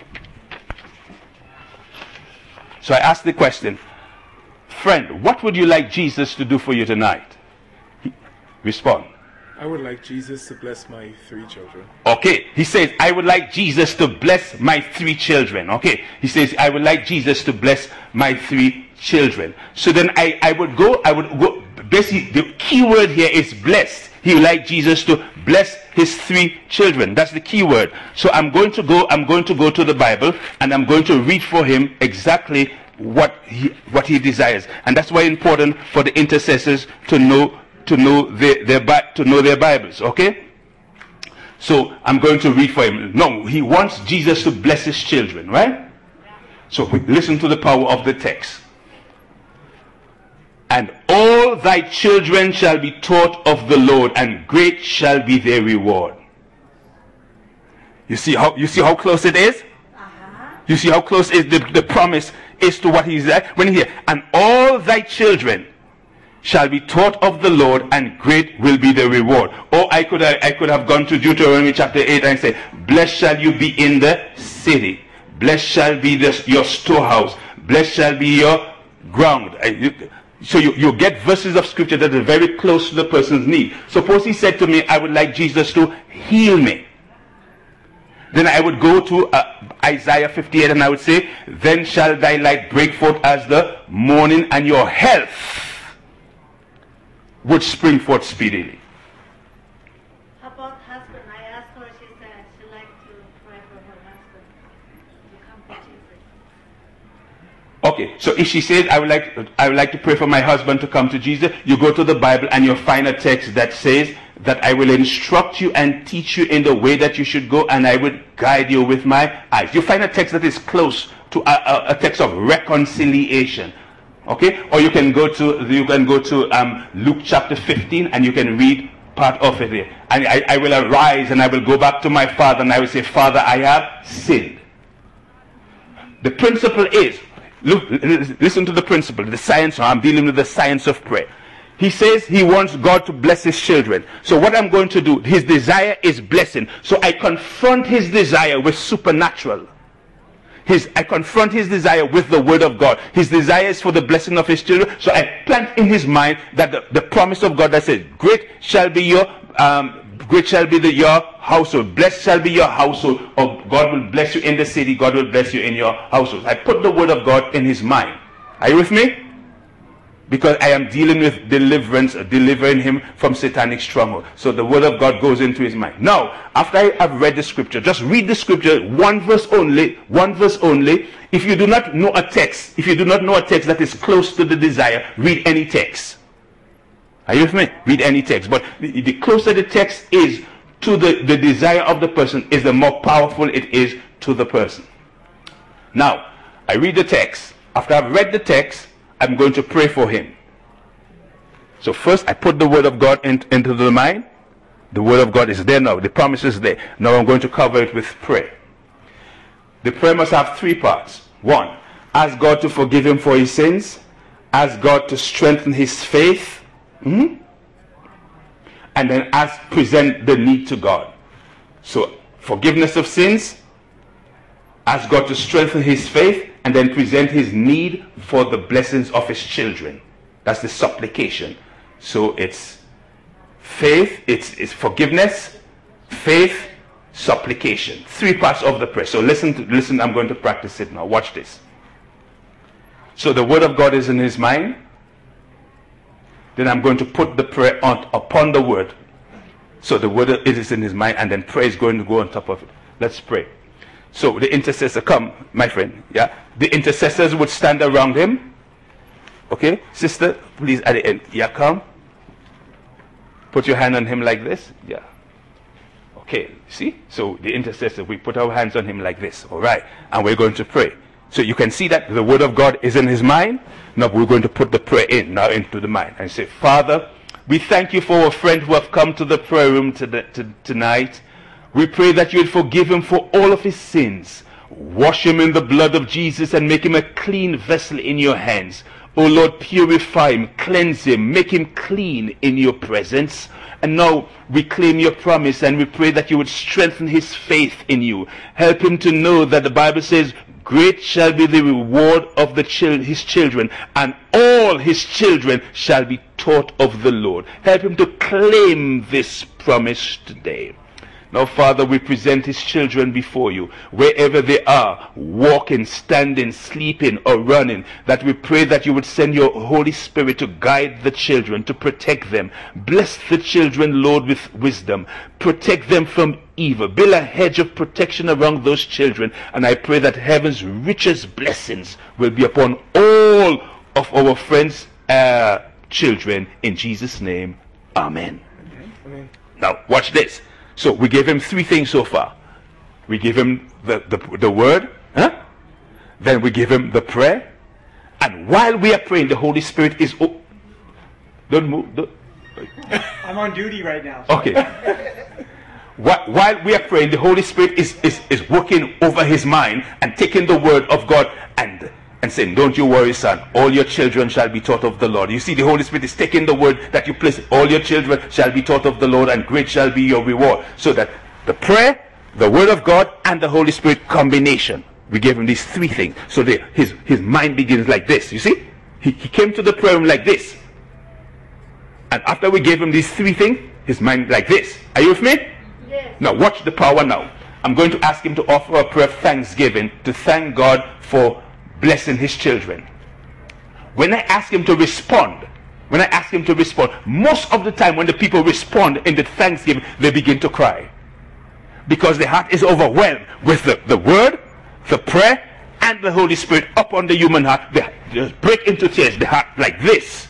So I asked the question, friend, what would you like Jesus to do for you tonight? Respond. I would like Jesus to bless my 3 children. Okay. He says, I would like Jesus to bless my 3 children. Okay. He says, I would like Jesus to bless my 3 children. So then I would go, basically the key word here is blessed. He would like Jesus to bless his 3 children. That's the key word. So I'm going to go to the Bible and I'm going to read for him exactly what he desires. And that's why it's important for the intercessors to know their Bibles. Okay? So I'm going to read for him. No, he wants Jesus to bless his children, right? So listen to the power of the text. And all thy children shall be taught of the Lord, and great shall be their reward. You see how close it is? You see how close is the promise is to what he's at? When he and all thy children shall be taught of the Lord, and great will be the reward. Or I could have gone to Deuteronomy chapter 8 and say, blessed shall you be in the city. Blessed shall be your storehouse. Blessed shall be your ground. So you get verses of scripture that are very close to the person's need. Suppose he said to me, I would like Jesus to heal me. Then I would go to Isaiah 58 and I would say, then shall thy light break forth as the morning, and your health would spring forth speedily. How about husband? I asked her, she said she'd like to pray for her husband to come to Jesus. Okay, so if she says, I would like to pray for my husband to come to Jesus, you go to the Bible and you'll find a text that says that I will instruct you and teach you in the way that you should go, and I would guide you with my eyes. You find a text that is close to a text of reconciliation. Okay, or you can go to Luke chapter 15 and you can read part of it there. And I will arise and I will go back to my father and I will say, Father, I have sinned. The principle is, look, listen to the principle, the science. I'm dealing with the science of prayer. He says he wants God to bless his children. So what I'm going to do, his desire is blessing. So I confront his desire with supernatural. I confront his desire with the word of God. His desire is for the blessing of his children. So I plant in his mind that the promise of God that says, great shall be your household. Blessed shall be your household. Or God will bless you in the city. God will bless you in your household. I put the word of God in his mind. Are you with me? Because I am dealing with delivering him from satanic stronghold. So the word of God goes into his mind. Now, after I have read the scripture, just read the scripture, one verse only. If you do not know a text, that is close to the desire, read any text. Are you with me? Read any text. But the closer the text is to the desire of the person, is the more powerful it is to the person. Now, I read the text. After I've read the text, I'm going to pray for him. So first I put the word of God into the mind. The word of God is there now. The promise is there. Now I'm going to cover it with prayer. The prayer must have three parts. One, ask God to forgive him for his sins. Ask God to strengthen his faith. And then present the need to God. So forgiveness of sins. Ask God to strengthen his faith. And then present his need for the blessings of his children. That's the supplication. So it's faith, it's forgiveness, faith, supplication. Three parts of the prayer. So listen, I'm going to practice it now. Watch this. So the word of God is in his mind. Then I'm going to put the prayer upon the word. So the word it is in his mind, and then prayer is going to go on top of it. Let's pray. So the intercessor, come, my friend. Yeah, the intercessors would stand around him. Okay, sister, please at the end. Yeah, come. Put your hand on him like this. Yeah. Okay, see? So the intercessor, we put our hands on him like this. All right, and we're going to pray. So you can see that the word of God is in his mind. Now we're going to put the prayer into the mind and say, Father, we thank you for our friend who have come to the prayer room tonight. We pray that you would forgive him for all of his sins. Wash him in the blood of Jesus and make him a clean vessel in your hands. O Lord, purify him, cleanse him, make him clean in your presence. And now we claim your promise and we pray that you would strengthen his faith in you. Help him to know that the Bible says, great shall be the reward of his children, and all his children shall be taught of the Lord. Help him to claim this promise today. Now, Father, we present his children before you, wherever they are, walking, standing, sleeping, or running, that we pray that you would send your Holy Spirit to guide the children, to protect them. Bless the children, Lord, with wisdom. Protect them from evil. Build a hedge of protection around those children. And I pray that heaven's richest blessings will be upon all of our friends' children. In Jesus' name, amen. Amen. Now, watch this. So we gave him three things so far. We gave him the word. Then we gave him the prayer. And while we are praying, the Holy Spirit is... Don't move. I'm on duty right now. Okay. While we are praying, the Holy Spirit is working over his mind and taking the word of God and saying, don't you worry, son. All your children shall be taught of the Lord. You see, the Holy Spirit is taking the word that you place. All your children shall be taught of the Lord, and great shall be your reward. So that the prayer, the word of God, and the Holy Spirit combination. We gave him these three things. So his mind begins like this. You see? He came to the prayer room like this. And after we gave him these three things, his mind like this. Are you with me? Yes. Now watch the power now. I'm going to ask him to offer a prayer of thanksgiving to thank God for blessing his children. When I ask him to respond, most of the time when the people respond in the thanksgiving, they begin to cry. Because the heart is overwhelmed with the word, the prayer, and the Holy Spirit upon the human heart. They just break into tears, the heart like this.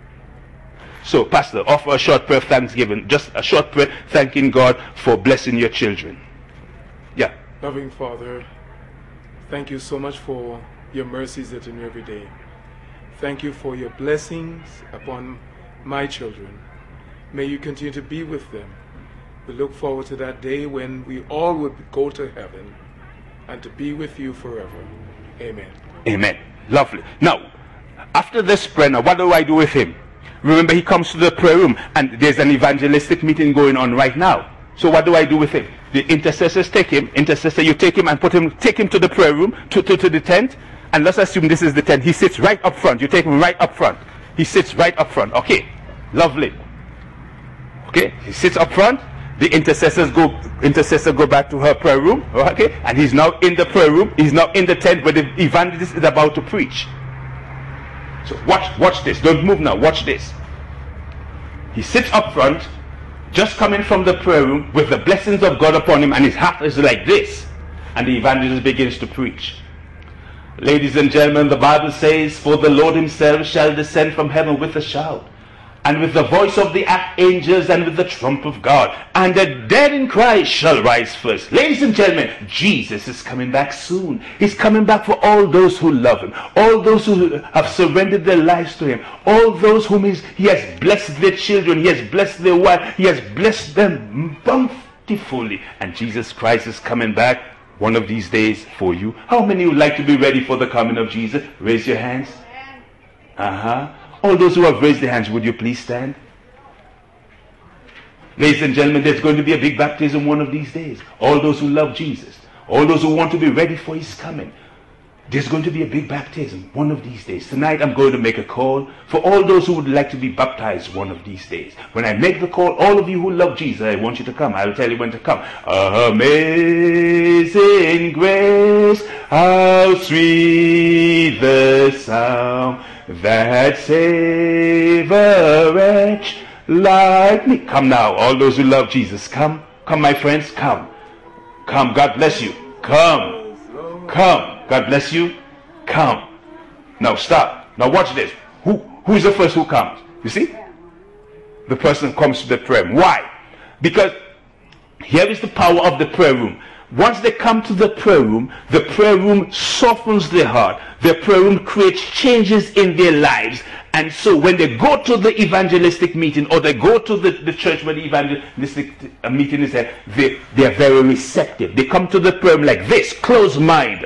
So, Pastor, offer a short prayer of thanksgiving. Just a short prayer thanking God for blessing your children. Yeah. Loving Father, thank you so much for your mercies that are new every day. Thank you for your blessings upon my children. May you continue to be with them. We look forward to that day when we all would go to heaven and to be with you forever. Amen. Amen. Lovely. Now, after this prayer, now what do I do with him? Remember, he comes to the prayer room and there's an evangelistic meeting going on right now. So what do I do with him? The intercessors take him. Intercessor, you take him and take him to the prayer room, to the tent. And let's assume this is the tent. He sits right up front. You take him right up front. He sits right up front. Okay, lovely. Okay, he sits up front. The intercessor go back to her prayer room. Okay, and he's now in the prayer room. He's now in the tent where the evangelist is about to preach. So watch this. Don't move now. Watch this. He sits up front, just coming from the prayer room with the blessings of God upon him, and his heart is like this. And the evangelist begins to preach. Ladies and gentlemen, the Bible says, "For the Lord himself shall descend from heaven with a shout, and with the voice of the archangels, and with the trump of God, and the dead in Christ shall rise first." Ladies and gentlemen, Jesus is coming back soon. He's coming back for all those who love him, all those who have surrendered their lives to him, all those whom he has blessed their children, he has blessed their wife, he has blessed them bountifully. And Jesus Christ is coming back one of these days for you. How many would like to be ready for the coming of Jesus? Raise your hands. All those who have raised their hands, would you please stand? Ladies and gentlemen, there's going to be a big baptism one of these days. All those who love Jesus, all those who want to be ready for his coming, there's going to be a big baptism one of these days. Tonight I'm going to make a call for all those who would like to be baptized one of these days. When I make the call, all of you who love Jesus, I want you to come. I will tell you when to come. Amazing grace, how sweet the sound that save a wretch like me. Come now, all those who love Jesus, come my friends, come, God bless you, come, God bless you, come. Now stop. Now watch this. Who is the first who comes? You see, the person comes to the prayer room. Why? Because here is the power of the prayer room. Once they come to the prayer room softens their heart. The prayer room creates changes in their lives. And so when they go to the evangelistic meeting, or they go to the church where the evangelistic meeting is there, they are very receptive. They come to the prayer room like this, closed mind.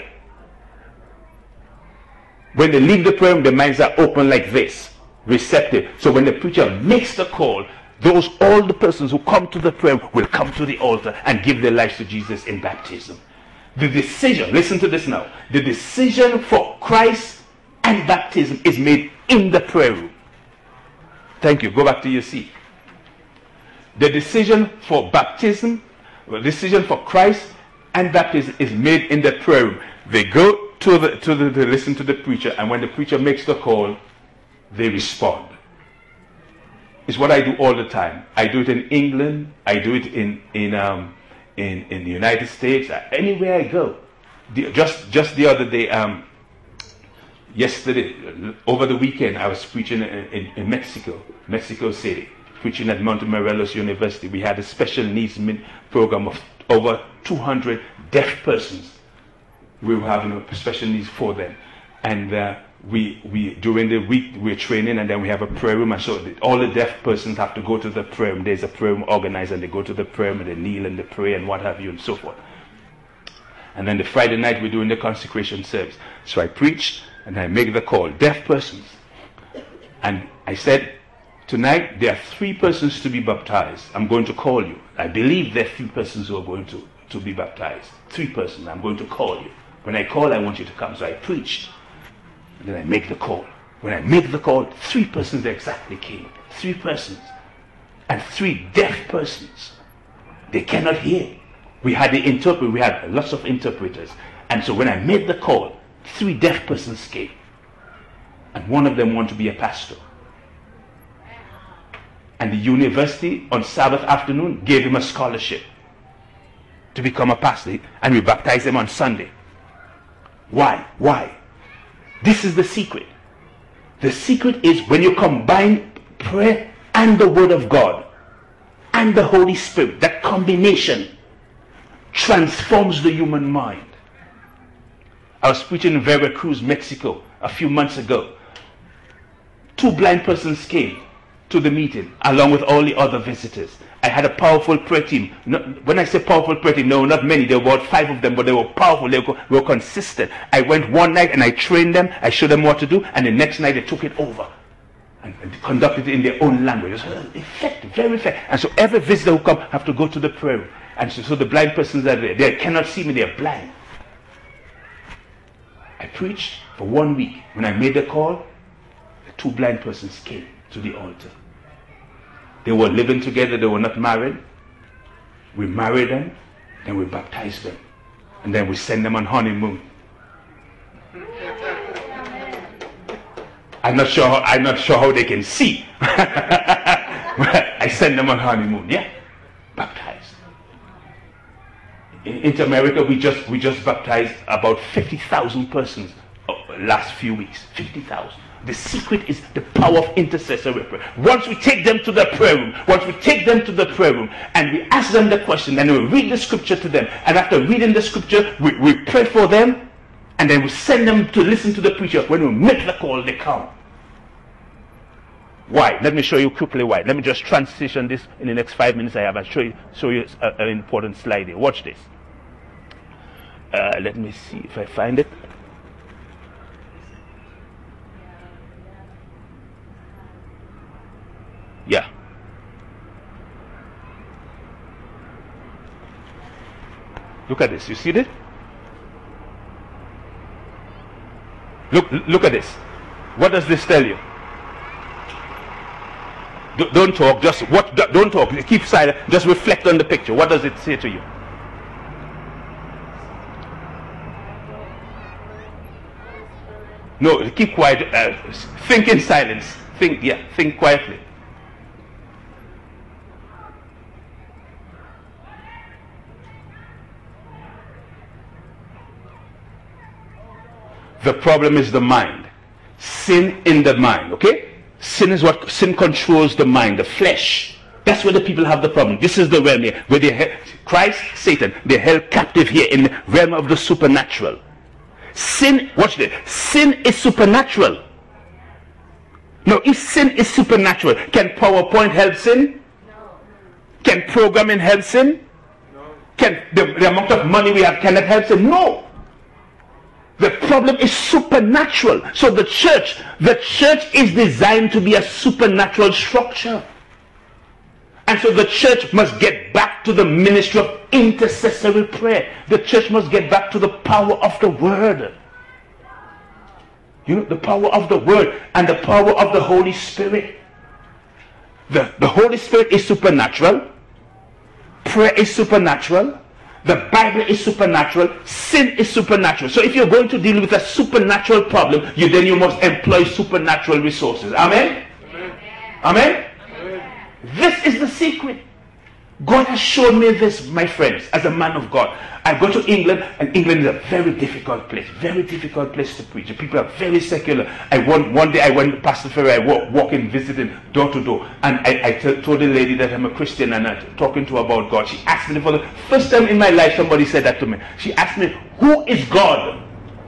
When they leave the prayer room, their minds are open like this, receptive. So when the preacher makes the call, all the persons who come to the prayer will come to the altar and give their lives to Jesus in baptism. The decision, listen to this now, the decision for Christ and baptism is made in the prayer room. Thank you. Go back to your seat. The decision for baptism, the decision for Christ and baptism is made in the prayer room. They go to listen to the preacher, and when the preacher makes the call, they respond. It's what I do all the time. I do it in England. I do it in the United States. Anywhere I go. Just the other day, yesterday, over the weekend, I was preaching in Mexico City, preaching at Montemorelos University. We had a special needs program of over 200 deaf persons. We were having special needs for them, and we during the week we're training, and then we have a prayer room, and so all the deaf persons have to go to the prayer room. There's a prayer room organized, and they go to the prayer room and they kneel and they pray and what have you and so forth. And then the Friday night we're doing the consecration service. So I preach and I make the call, deaf persons, and I said, tonight there are 3 persons to be baptized. I'm going to call you. I believe there are 3 persons who are going to be baptized. 3 persons. I'm going to call you. When I call, I want you to come. So I preach. And then I make the call. When I make the call, 3 persons exactly came. 3 persons. And 3 deaf persons. They cannot hear. We had the interpreter. We had lots of interpreters. And so when I made the call, 3 deaf persons came. And one of them wanted to be a pastor. And the university on Sabbath afternoon gave him a scholarship to become a pastor. And we baptized him on Sunday. Why? This is the secret. The secret is when you combine prayer and the Word of God and the Holy Spirit, that combination transforms the human mind. I was preaching in Veracruz, Mexico a few months ago. 2 blind persons came to the meeting along with all the other visitors. I had a powerful prayer team. When I say powerful prayer team, no, not many. There were about 5 of them, but they were powerful. They were consistent. I went one night and I trained them. I showed them what to do. And the next night they took it over. and conduct it in their own language. It was effective, very effective. And so every visitor who comes have to go to the prayer room. And so the blind persons are there. They cannot see me, they're blind. I preached for 1 week. When I made the call, the 2 blind persons came to the altar. They were living together, they were not married. We married them, then we baptized them. And then we send them on honeymoon. I'm not sure how they can see. I send them on honeymoon, yeah? Baptized. In America, we just baptized about 50,000 persons last few weeks. 50,000. The secret is the power of intercessory prayer. Once we take them to the prayer room, and we ask them the question, and we read the scripture to them, and after reading the scripture, we pray for them, and then we send them to listen to the preacher. When we make the call, they come. Why? Let me show you quickly why. Let me just transition this in the next 5 minutes I have and show you an important slide here. Watch this. Let me see if I find it. Yeah. Look at this. You see this? Look at this. What does this tell you? Don't talk. Don't talk. Keep silent. Just reflect on the picture. What does it say to you? No, keep quiet. Think in silence. Think quietly. The problem is the mind. Sin in the mind, okay? Sin controls the mind, the flesh. That's where the people have the problem. This is the realm here, where Christ, Satan, they're held captive here in the realm of the supernatural. Sin, watch this, sin is supernatural. Now, if sin is supernatural, can PowerPoint help sin? No. Can programming help sin? No. Can the amount of money we have, can it help sin? No. The problem is supernatural. So the church is designed to be a supernatural structure. And so the church must get back to the ministry of intercessory prayer. The church must get back to the power of the word. You know, the power of the word and the power of the Holy Spirit. The Holy Spirit is supernatural. Prayer is supernatural. The Bible is supernatural. Sin is supernatural. So if you're going to deal with a supernatural problem, then you must employ supernatural resources. Amen? Amen? Amen? Amen. This is the secret. God has shown me this, my friends, as a man of God. I go to England, and England is a very difficult place to preach. The people are very secular. One day I went to Pastor Ferry, I walking, visiting door to door, and I told the lady that I'm a Christian, and I'm talking to her about God. She asked me, for the first time in my life somebody said that to me. She asked me, who is God?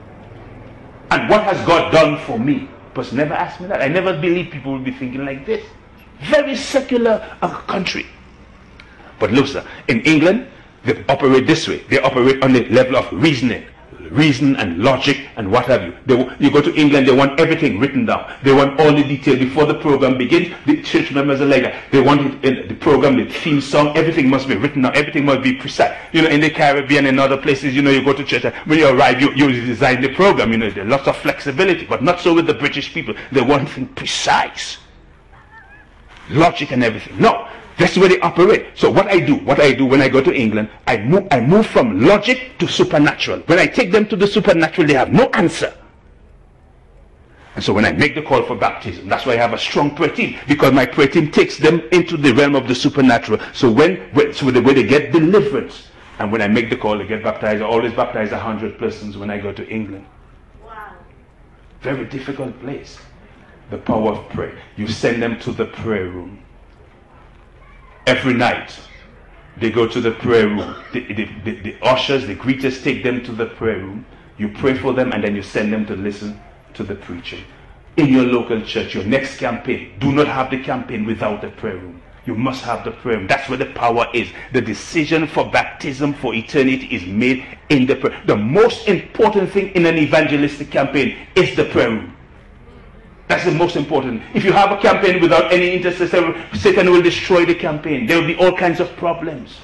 And what has God done for me? But never asked me that. I never believed people would be thinking like this. Very secular country. But look, sir, in England, they operate this way. They operate on the level of reason and logic and what have you. You go to England, they want everything written down. They want all the detail before the program begins. The church members are like that. They want it in the program, the theme song, everything must be written down. Everything must be precise. You know, in the Caribbean and other places, you know, you go to church, when you arrive, you design the program. You know, there's lots of flexibility, but not so with the British people. They want things precise. Logic and everything. No. That's the way they operate. So what I do when I go to England, I move from logic to supernatural. When I take them to the supernatural, they have no answer. And so when I make the call for baptism, that's why I have a strong prayer team, because my prayer team takes them into the realm of the supernatural. So the way they get deliverance, and when I make the call, they get baptized. I always baptize 100 persons when I go to England. Wow. Very difficult place. The power of prayer. You send them to the prayer room. Every night, they go to the prayer room. The ushers, the greeters take them to the prayer room. You pray for them, and then you send them to listen to the preaching. In your local church, your next campaign, do not have the campaign without the prayer room. You must have the prayer room. That's where the power is. The decision for baptism for eternity is made in the prayer. The most important thing in an evangelistic campaign is the prayer room. That's the most important. If you have a campaign without any intercessor, Satan will destroy the campaign. There will be all kinds of problems.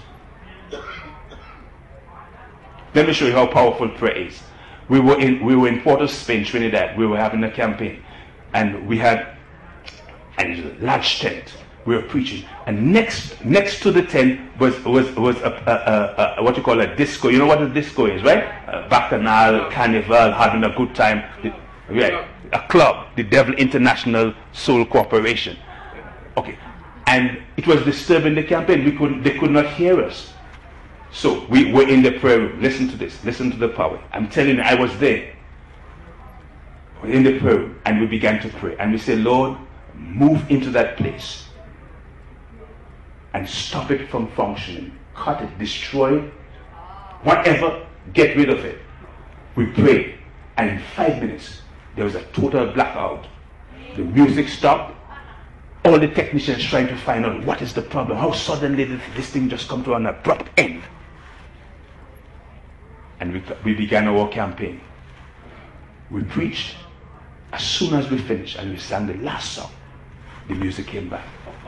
Let me show you how powerful prayer is. We were in Port of Spain, Trinidad. We were having a campaign, and we had a large tent. We were preaching, and next to the tent was a what you call a disco. You know what a disco is, right? A bacchanal, carnival, having a good time. Right. A club, the Devil International Soul Corporation. Okay, and it was disturbing the campaign. They could not hear us. So we were in the prayer room. Listen to this. Listen to the power. I'm telling you, I was there. We're in the prayer room, and we began to pray. And we said, Lord, move into that place and stop it from functioning. Cut it, destroy it, whatever, get rid of it. We prayed, and in 5 minutes, there was a total blackout. The music stopped. All the technicians trying to find out what is the problem. How suddenly did this thing just come to an abrupt end? And we began our campaign. We preached. As soon as we finished and we sang the last song, the music came back.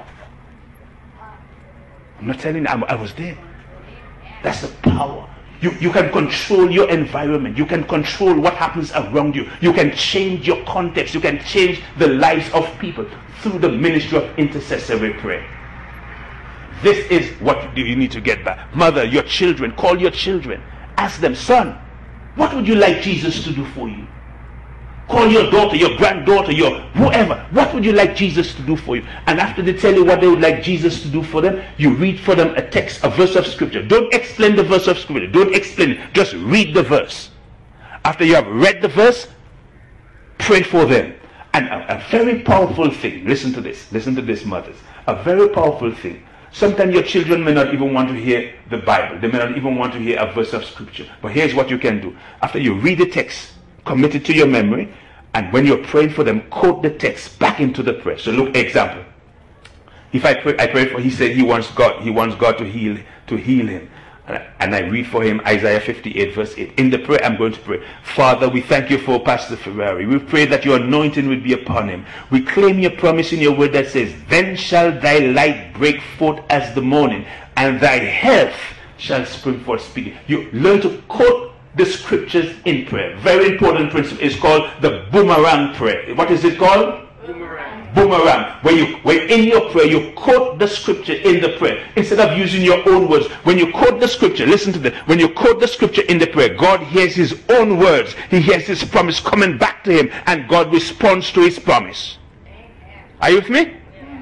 I'm not telling you, I was there. That's the power. You can control your environment. You can control what happens around you. You can change your context. You can change the lives of people through the ministry of intercessory prayer. This is what you need to get back. Mother, your children, call your children. Ask them, son, what would you like Jesus to do for you? Call your daughter, your granddaughter, your whoever. What would you like Jesus to do for you? And after they tell you what they would like Jesus to do for them, you read for them a text, a verse of scripture. Don't explain the verse of scripture. Don't explain it. Just read the verse. After you have read the verse, pray for them. And a very powerful thing, listen to this, mothers. A very powerful thing. Sometimes your children may not even want to hear the Bible. They may not even want to hear a verse of scripture. But here's what you can do. After you read the text, commit it to your memory, and when you're praying for them, quote the text back into the prayer. So look, example. If I pray for, he said he wants God to heal him. And I read for him Isaiah 58 verse 8. In the prayer I'm going to pray, Father, we thank you for Pastor Ferrari. We pray that your anointing will be upon him. We claim your promise in your word that says, then shall thy light break forth as the morning, and thy health shall spring forth speedily. You learn to quote the scriptures in prayer. Very important principle. It's called the boomerang prayer. What is it called? Boomerang. When in your prayer you quote the scripture in the prayer instead of using your own words. When you quote the scripture, listen to this. When you quote the scripture in the prayer, God hears his own words. He hears his promise coming back to him, and God responds to his promise. Are you with me?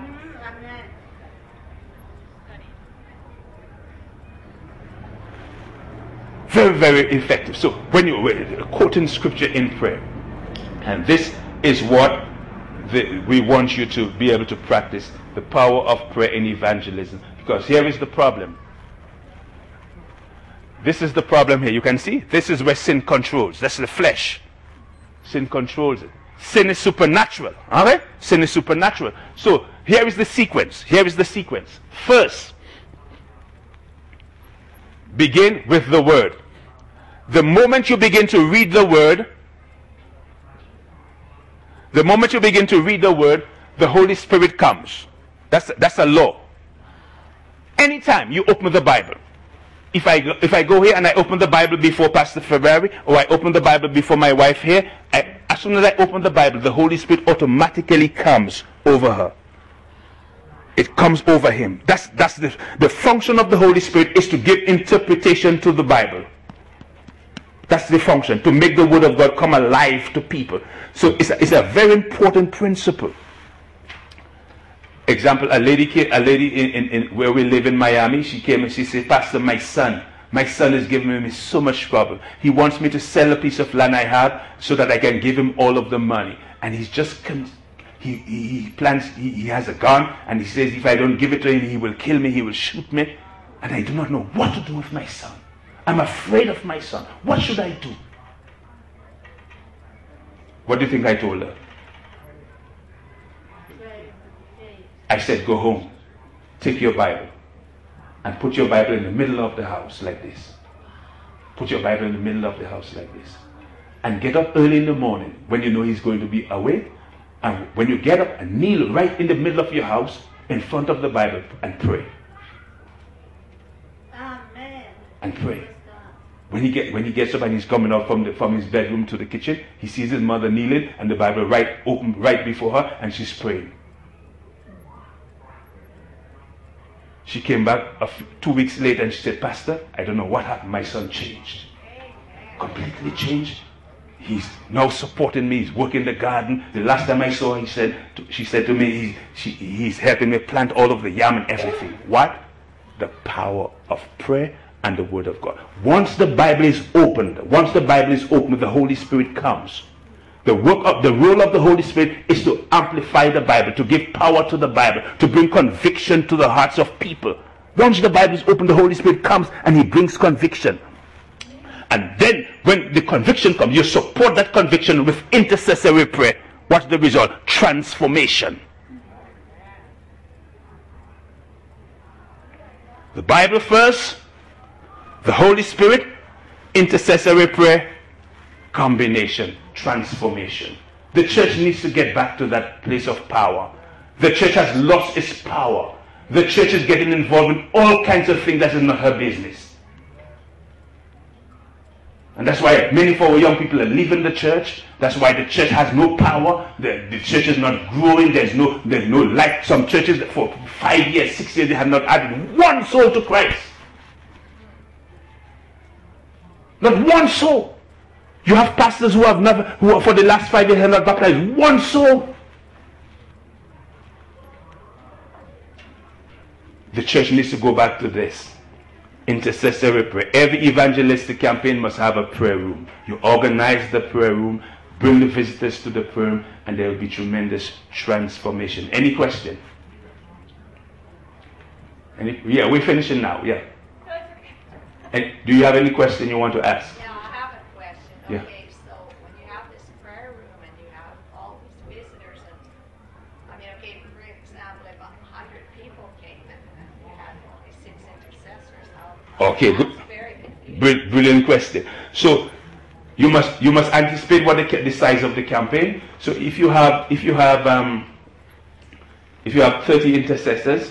Very, very effective. So when you're quoting scripture in prayer, and this is what we want you to be able to practice, the power of prayer in evangelism. Because here is the problem. This is the problem here. You can see this is where sin controls. That's the flesh. Sin controls it. Sin is supernatural. Alright? Sin is supernatural. So here is the sequence. First, begin with the word. The moment you begin to read the word, the Holy Spirit comes. That's a law. Anytime you open the Bible, if I go here and I open the Bible before Pastor Ferrari, or I open the Bible before my wife here, as soon as I open the Bible, the Holy Spirit automatically comes over her. It comes over him. That's the function of the Holy Spirit, is to give interpretation to the Bible. That's the function, to make the word of God come alive to people. So it's a very important principle. Example, a lady in where we live in Miami, she came and she said, Pastor, my son is giving me so much trouble. He wants me to sell a piece of land I have so that I can give him all of the money. And he's just he plans, he has a gun, and he says if I don't give it to him, he will kill me, he will shoot me. And I do not know what to do with my son. I'm afraid of my son. What should I do? What do you think I told her? I said, go home, take your Bible, and put your Bible in the middle of the house like this. Put your Bible in the middle of the house like this. And get up early in the morning when you know he's going to be awake, And when you get up and kneel right in the middle of your house in front of the Bible and pray. Amen. And pray. Praise God. When he gets up and he's coming out from his bedroom to the kitchen, he sees his mother kneeling and the Bible open right before her, and she's praying. She came back 2 weeks later and she said, "Pastor, I don't know what happened. My son changed. Completely changed. He's now supporting me. He's working the garden. The last time I saw her, she said to me, he's helping me plant all of the yam and everything." What? The power of prayer and the Word of God. Once the Bible is opened, the Holy Spirit comes. The role of the Holy Spirit is to amplify the Bible, to give power to the Bible, to bring conviction to the hearts of people. Once the Bible is open, the Holy Spirit comes and he brings conviction. And then when the conviction comes, you support that conviction with intercessory prayer. What's the result? Transformation. The Bible first, the Holy Spirit, intercessory prayer, combination, transformation. The church needs to get back to that place of power. The church has lost its power. The church is getting involved in all kinds of things that is not her business. And that's why many of our young people are leaving the church. That's why the church has no power. The church is not growing. There's no light. Some churches for 5 years, 6 years, they have not added one soul to Christ. Not one soul. You have pastors who for the last 5 years have not baptized one soul. The church needs to go back to this. Intercessory prayer. Every evangelistic campaign must have a prayer room. You organize the prayer room, bring the visitors to the prayer room, and there will be tremendous transformation. Any question? Yeah, we're finishing now. Yeah. And do you have any question you want to ask? Yeah, I have a question. Yeah. Okay, so when you have this prayer room and you have all these visitors, and I mean, okay, for example, if 100 people came and you had only 6 intercessors, Okay, that's very confusing. brilliant question. So you must anticipate what the size of the campaign. So if you have 30 intercessors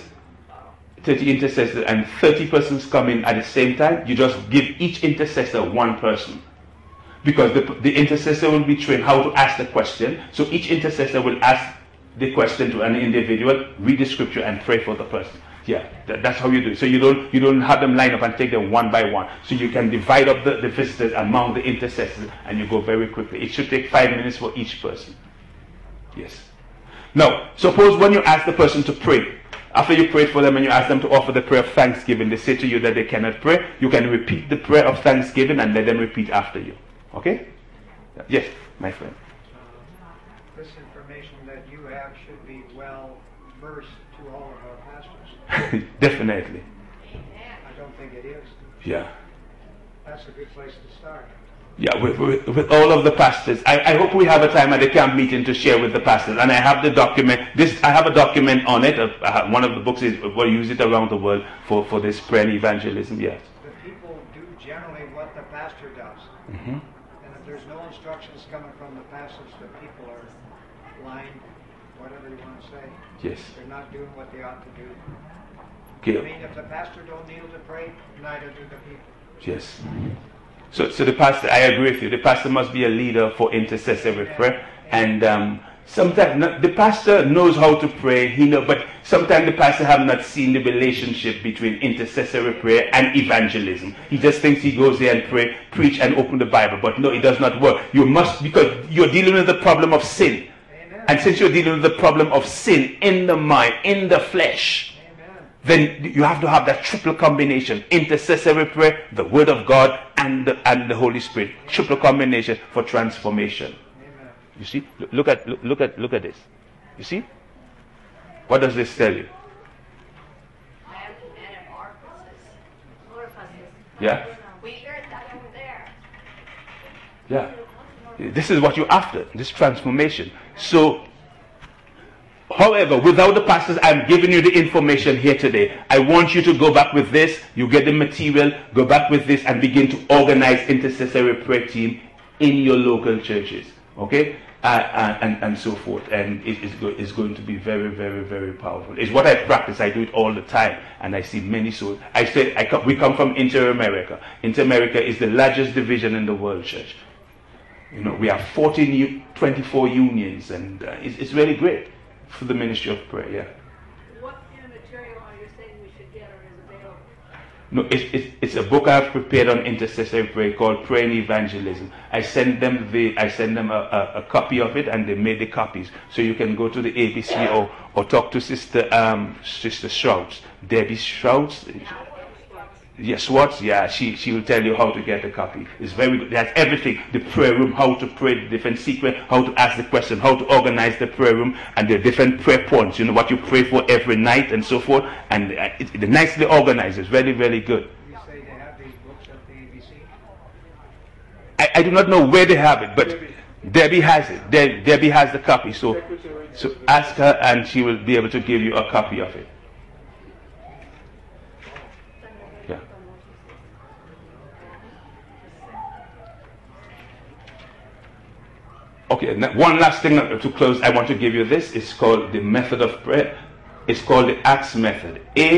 and 30 persons come in at the same time, you just give each intercessor one person. Because the intercessor will be trained how to ask the question. So each intercessor will ask the question to an individual, read the scripture and pray for the person. Yeah, that's how you do it. So you don't have them line up and take them one by one. So you can divide up the visitors among the intercessors and you go very quickly. It should take 5 minutes for each person. Yes. Now, suppose when you ask the person to pray, after you prayed for them and you ask them to offer the prayer of thanksgiving, they say to you that they cannot pray, you can repeat the prayer of thanksgiving and let them repeat after you. Okay? Yes, my friend. This information that you have should be well versed to all of our pastors. Definitely. I don't think it is. Yeah. That's a good place to start. Yeah, with all of the pastors. I hope we have a time at the camp meeting to share with the pastors. And I have the document. I have a document on it. One of the books is we'll use it around the world for this prayer and evangelism. Yes. The people do generally what the pastor does. Mm-hmm. And if there's no instructions coming from the pastors, the people are blind, whatever you want to say. Yes. They're not doing what they ought to do. Okay. I mean, if the pastor don't kneel to pray, neither do the people. Yes. So the pastor, I agree with you. The pastor must be a leader for intercessory prayer, and sometimes the pastor knows how to pray. But sometimes the pastor have not seen the relationship between intercessory prayer and evangelism. He just thinks he goes there and preach and open the Bible, but no, it does not work. You must, because you're dealing with the problem of sin, and since you're dealing with the problem of sin in the mind, in the flesh, then you have to have that triple combination: intercessory prayer, the Word of God, and the Holy Spirit. Triple combination for transformation. Amen. You see? Look at this. You see? What does this tell you? Yeah? We heard that over there. Yeah. This is what you're after, this transformation. So, however, without the pastors, I'm giving you the information here today. I want you to go back with this. You get the material, go back with this, and begin to organize intercessory prayer team in your local churches. Okay? and so forth, and it's going to be very, very, very powerful. It's what I practice. I do it all the time, and I see many souls. We come from Inter-America. Inter-America is the largest division in the world, church. You know, we have 24 unions, and it's really great for the ministry of prayer. Yeah. What kind of material are you saying we should get or is available? No, it's a book I've prepared on intercessory prayer called Prayer and Evangelism. I send them a copy of it, and they made the copies. So you can go to the ABC or talk to Sister Shrouds, Debbie Shrouds. Yes, what? Yeah, she will tell you how to get a copy. It's very good. That's everything. The prayer room, how to pray, the different sequence, how to ask the question, how to organize the prayer room, and the different prayer points. You know what you pray for every night and so forth. And it's nicely organized. It's very, very good. You say they have these books at the ABC? I do not know where they have it, but Debbie has it. Debbie has the copy. So ask her, and she will be able to give you a copy of it. Yeah. Okay, one last thing to close. I want to give you this. It's called the method of prayer. It's called the ACTS method.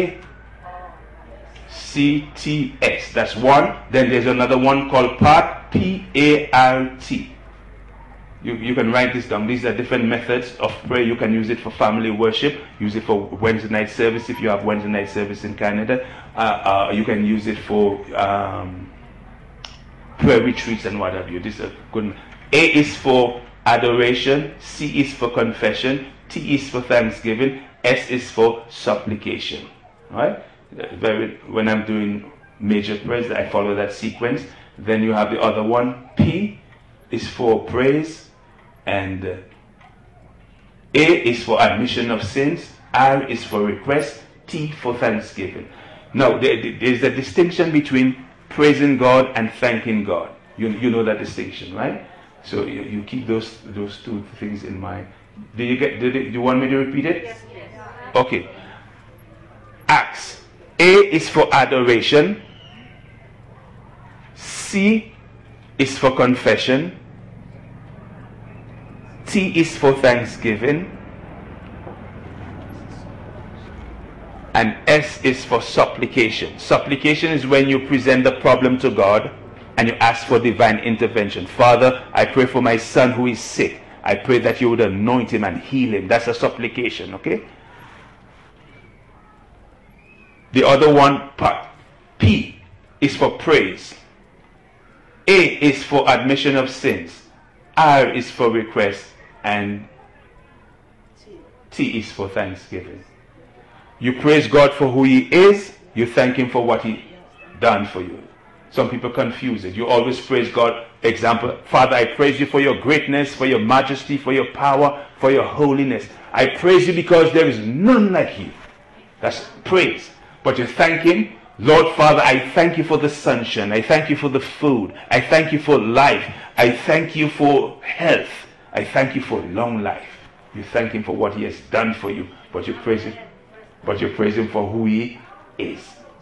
ACTS. That's one. Then there's another one called PART. PART. You can write this down. These are different methods of prayer. You can use it for family worship. Use it for Wednesday night service if you have Wednesday night service in Canada. You can use it for prayer retreats and what have you. This is a good. A is for adoration. C is for confession. T is for thanksgiving. S is for supplication. All right? When I'm doing major prayers, I follow that sequence. Then you have the other one. P is for praise. And A is for admission of sins. R is for request. T for thanksgiving. Now, there's a distinction between praising God and thanking God. You know that distinction, right? So you keep those two things in mind. Do you want me to repeat it? Yes. Okay. Acts. A is for adoration. C is for confession. T is for thanksgiving. And S is for supplication. Supplication is when you present the problem to God and you ask for divine intervention. Father, I pray for my son who is sick. I pray that you would anoint him and heal him. That's a supplication, okay? The other one, part P, is for praise. A is for admission of sins. R is for request. And T is for thanksgiving. You praise God for who He is. You thank Him for what He done for you. Some people confuse it. You always praise God. Example, Father, I praise you for your greatness, for your majesty, for your power, for your holiness. I praise you because there is none like you. That's praise. But you thank Him. Lord Father, I thank you for the sunshine. I thank you for the food. I thank you for life. I thank you for health. I thank you for long life. You thank Him for what He has done for you. But you praise Him. But you praise Him for who He is.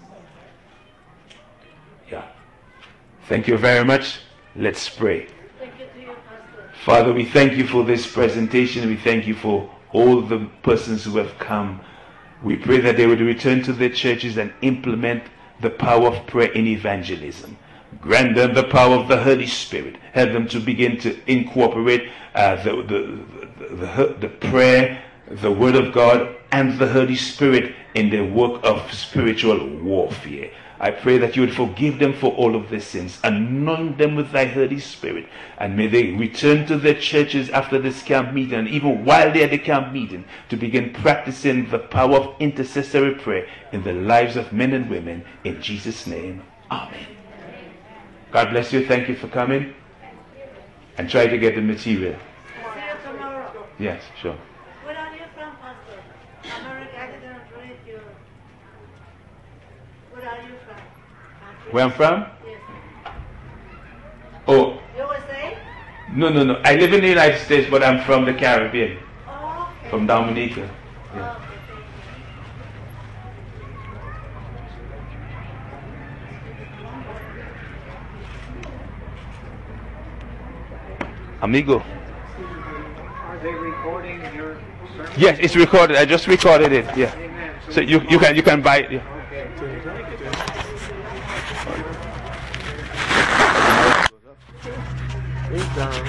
Yeah. Thank you very much. Let's pray. Thank you to you, Pastor. Father, we thank you for this presentation. We thank you for all the persons who have come. We pray that they would return to their churches and implement the power of prayer in evangelism. Grant them the power of the Holy Spirit. Help them to begin to incorporate the prayer, the Word of God, and the Holy Spirit in their work of spiritual warfare. I pray that you would forgive them for all of their sins. Anoint them with thy Holy Spirit. And may they return to their churches after this camp meeting, and even while they are at the camp meeting, to begin practicing the power of intercessory prayer in the lives of men and women. In Jesus' name, amen. God bless you. Thank you for coming. And try to get the material. See you tomorrow. Yes, sure. Where are you from, Pastor? America, I didn't read your... Where are you from? Where I'm from? Yes. Oh, USA? no. I live in the United States, but I'm from the Caribbean. Oh, okay. From Dominica. Yeah. Okay, thank you. Amigo. they recording your sermon? Yes, it's recorded. I just recorded it. Yeah. Amen. So you can buy it. Yeah. Okay. It's down.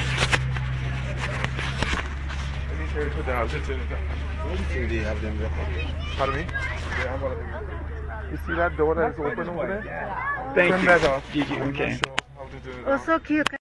Let me turn it down. They have them recorded. Pardon me? You see that door that's open over there? Thank Turn you. that off. Okay. I'm not sure how to do it. Oh, so cute.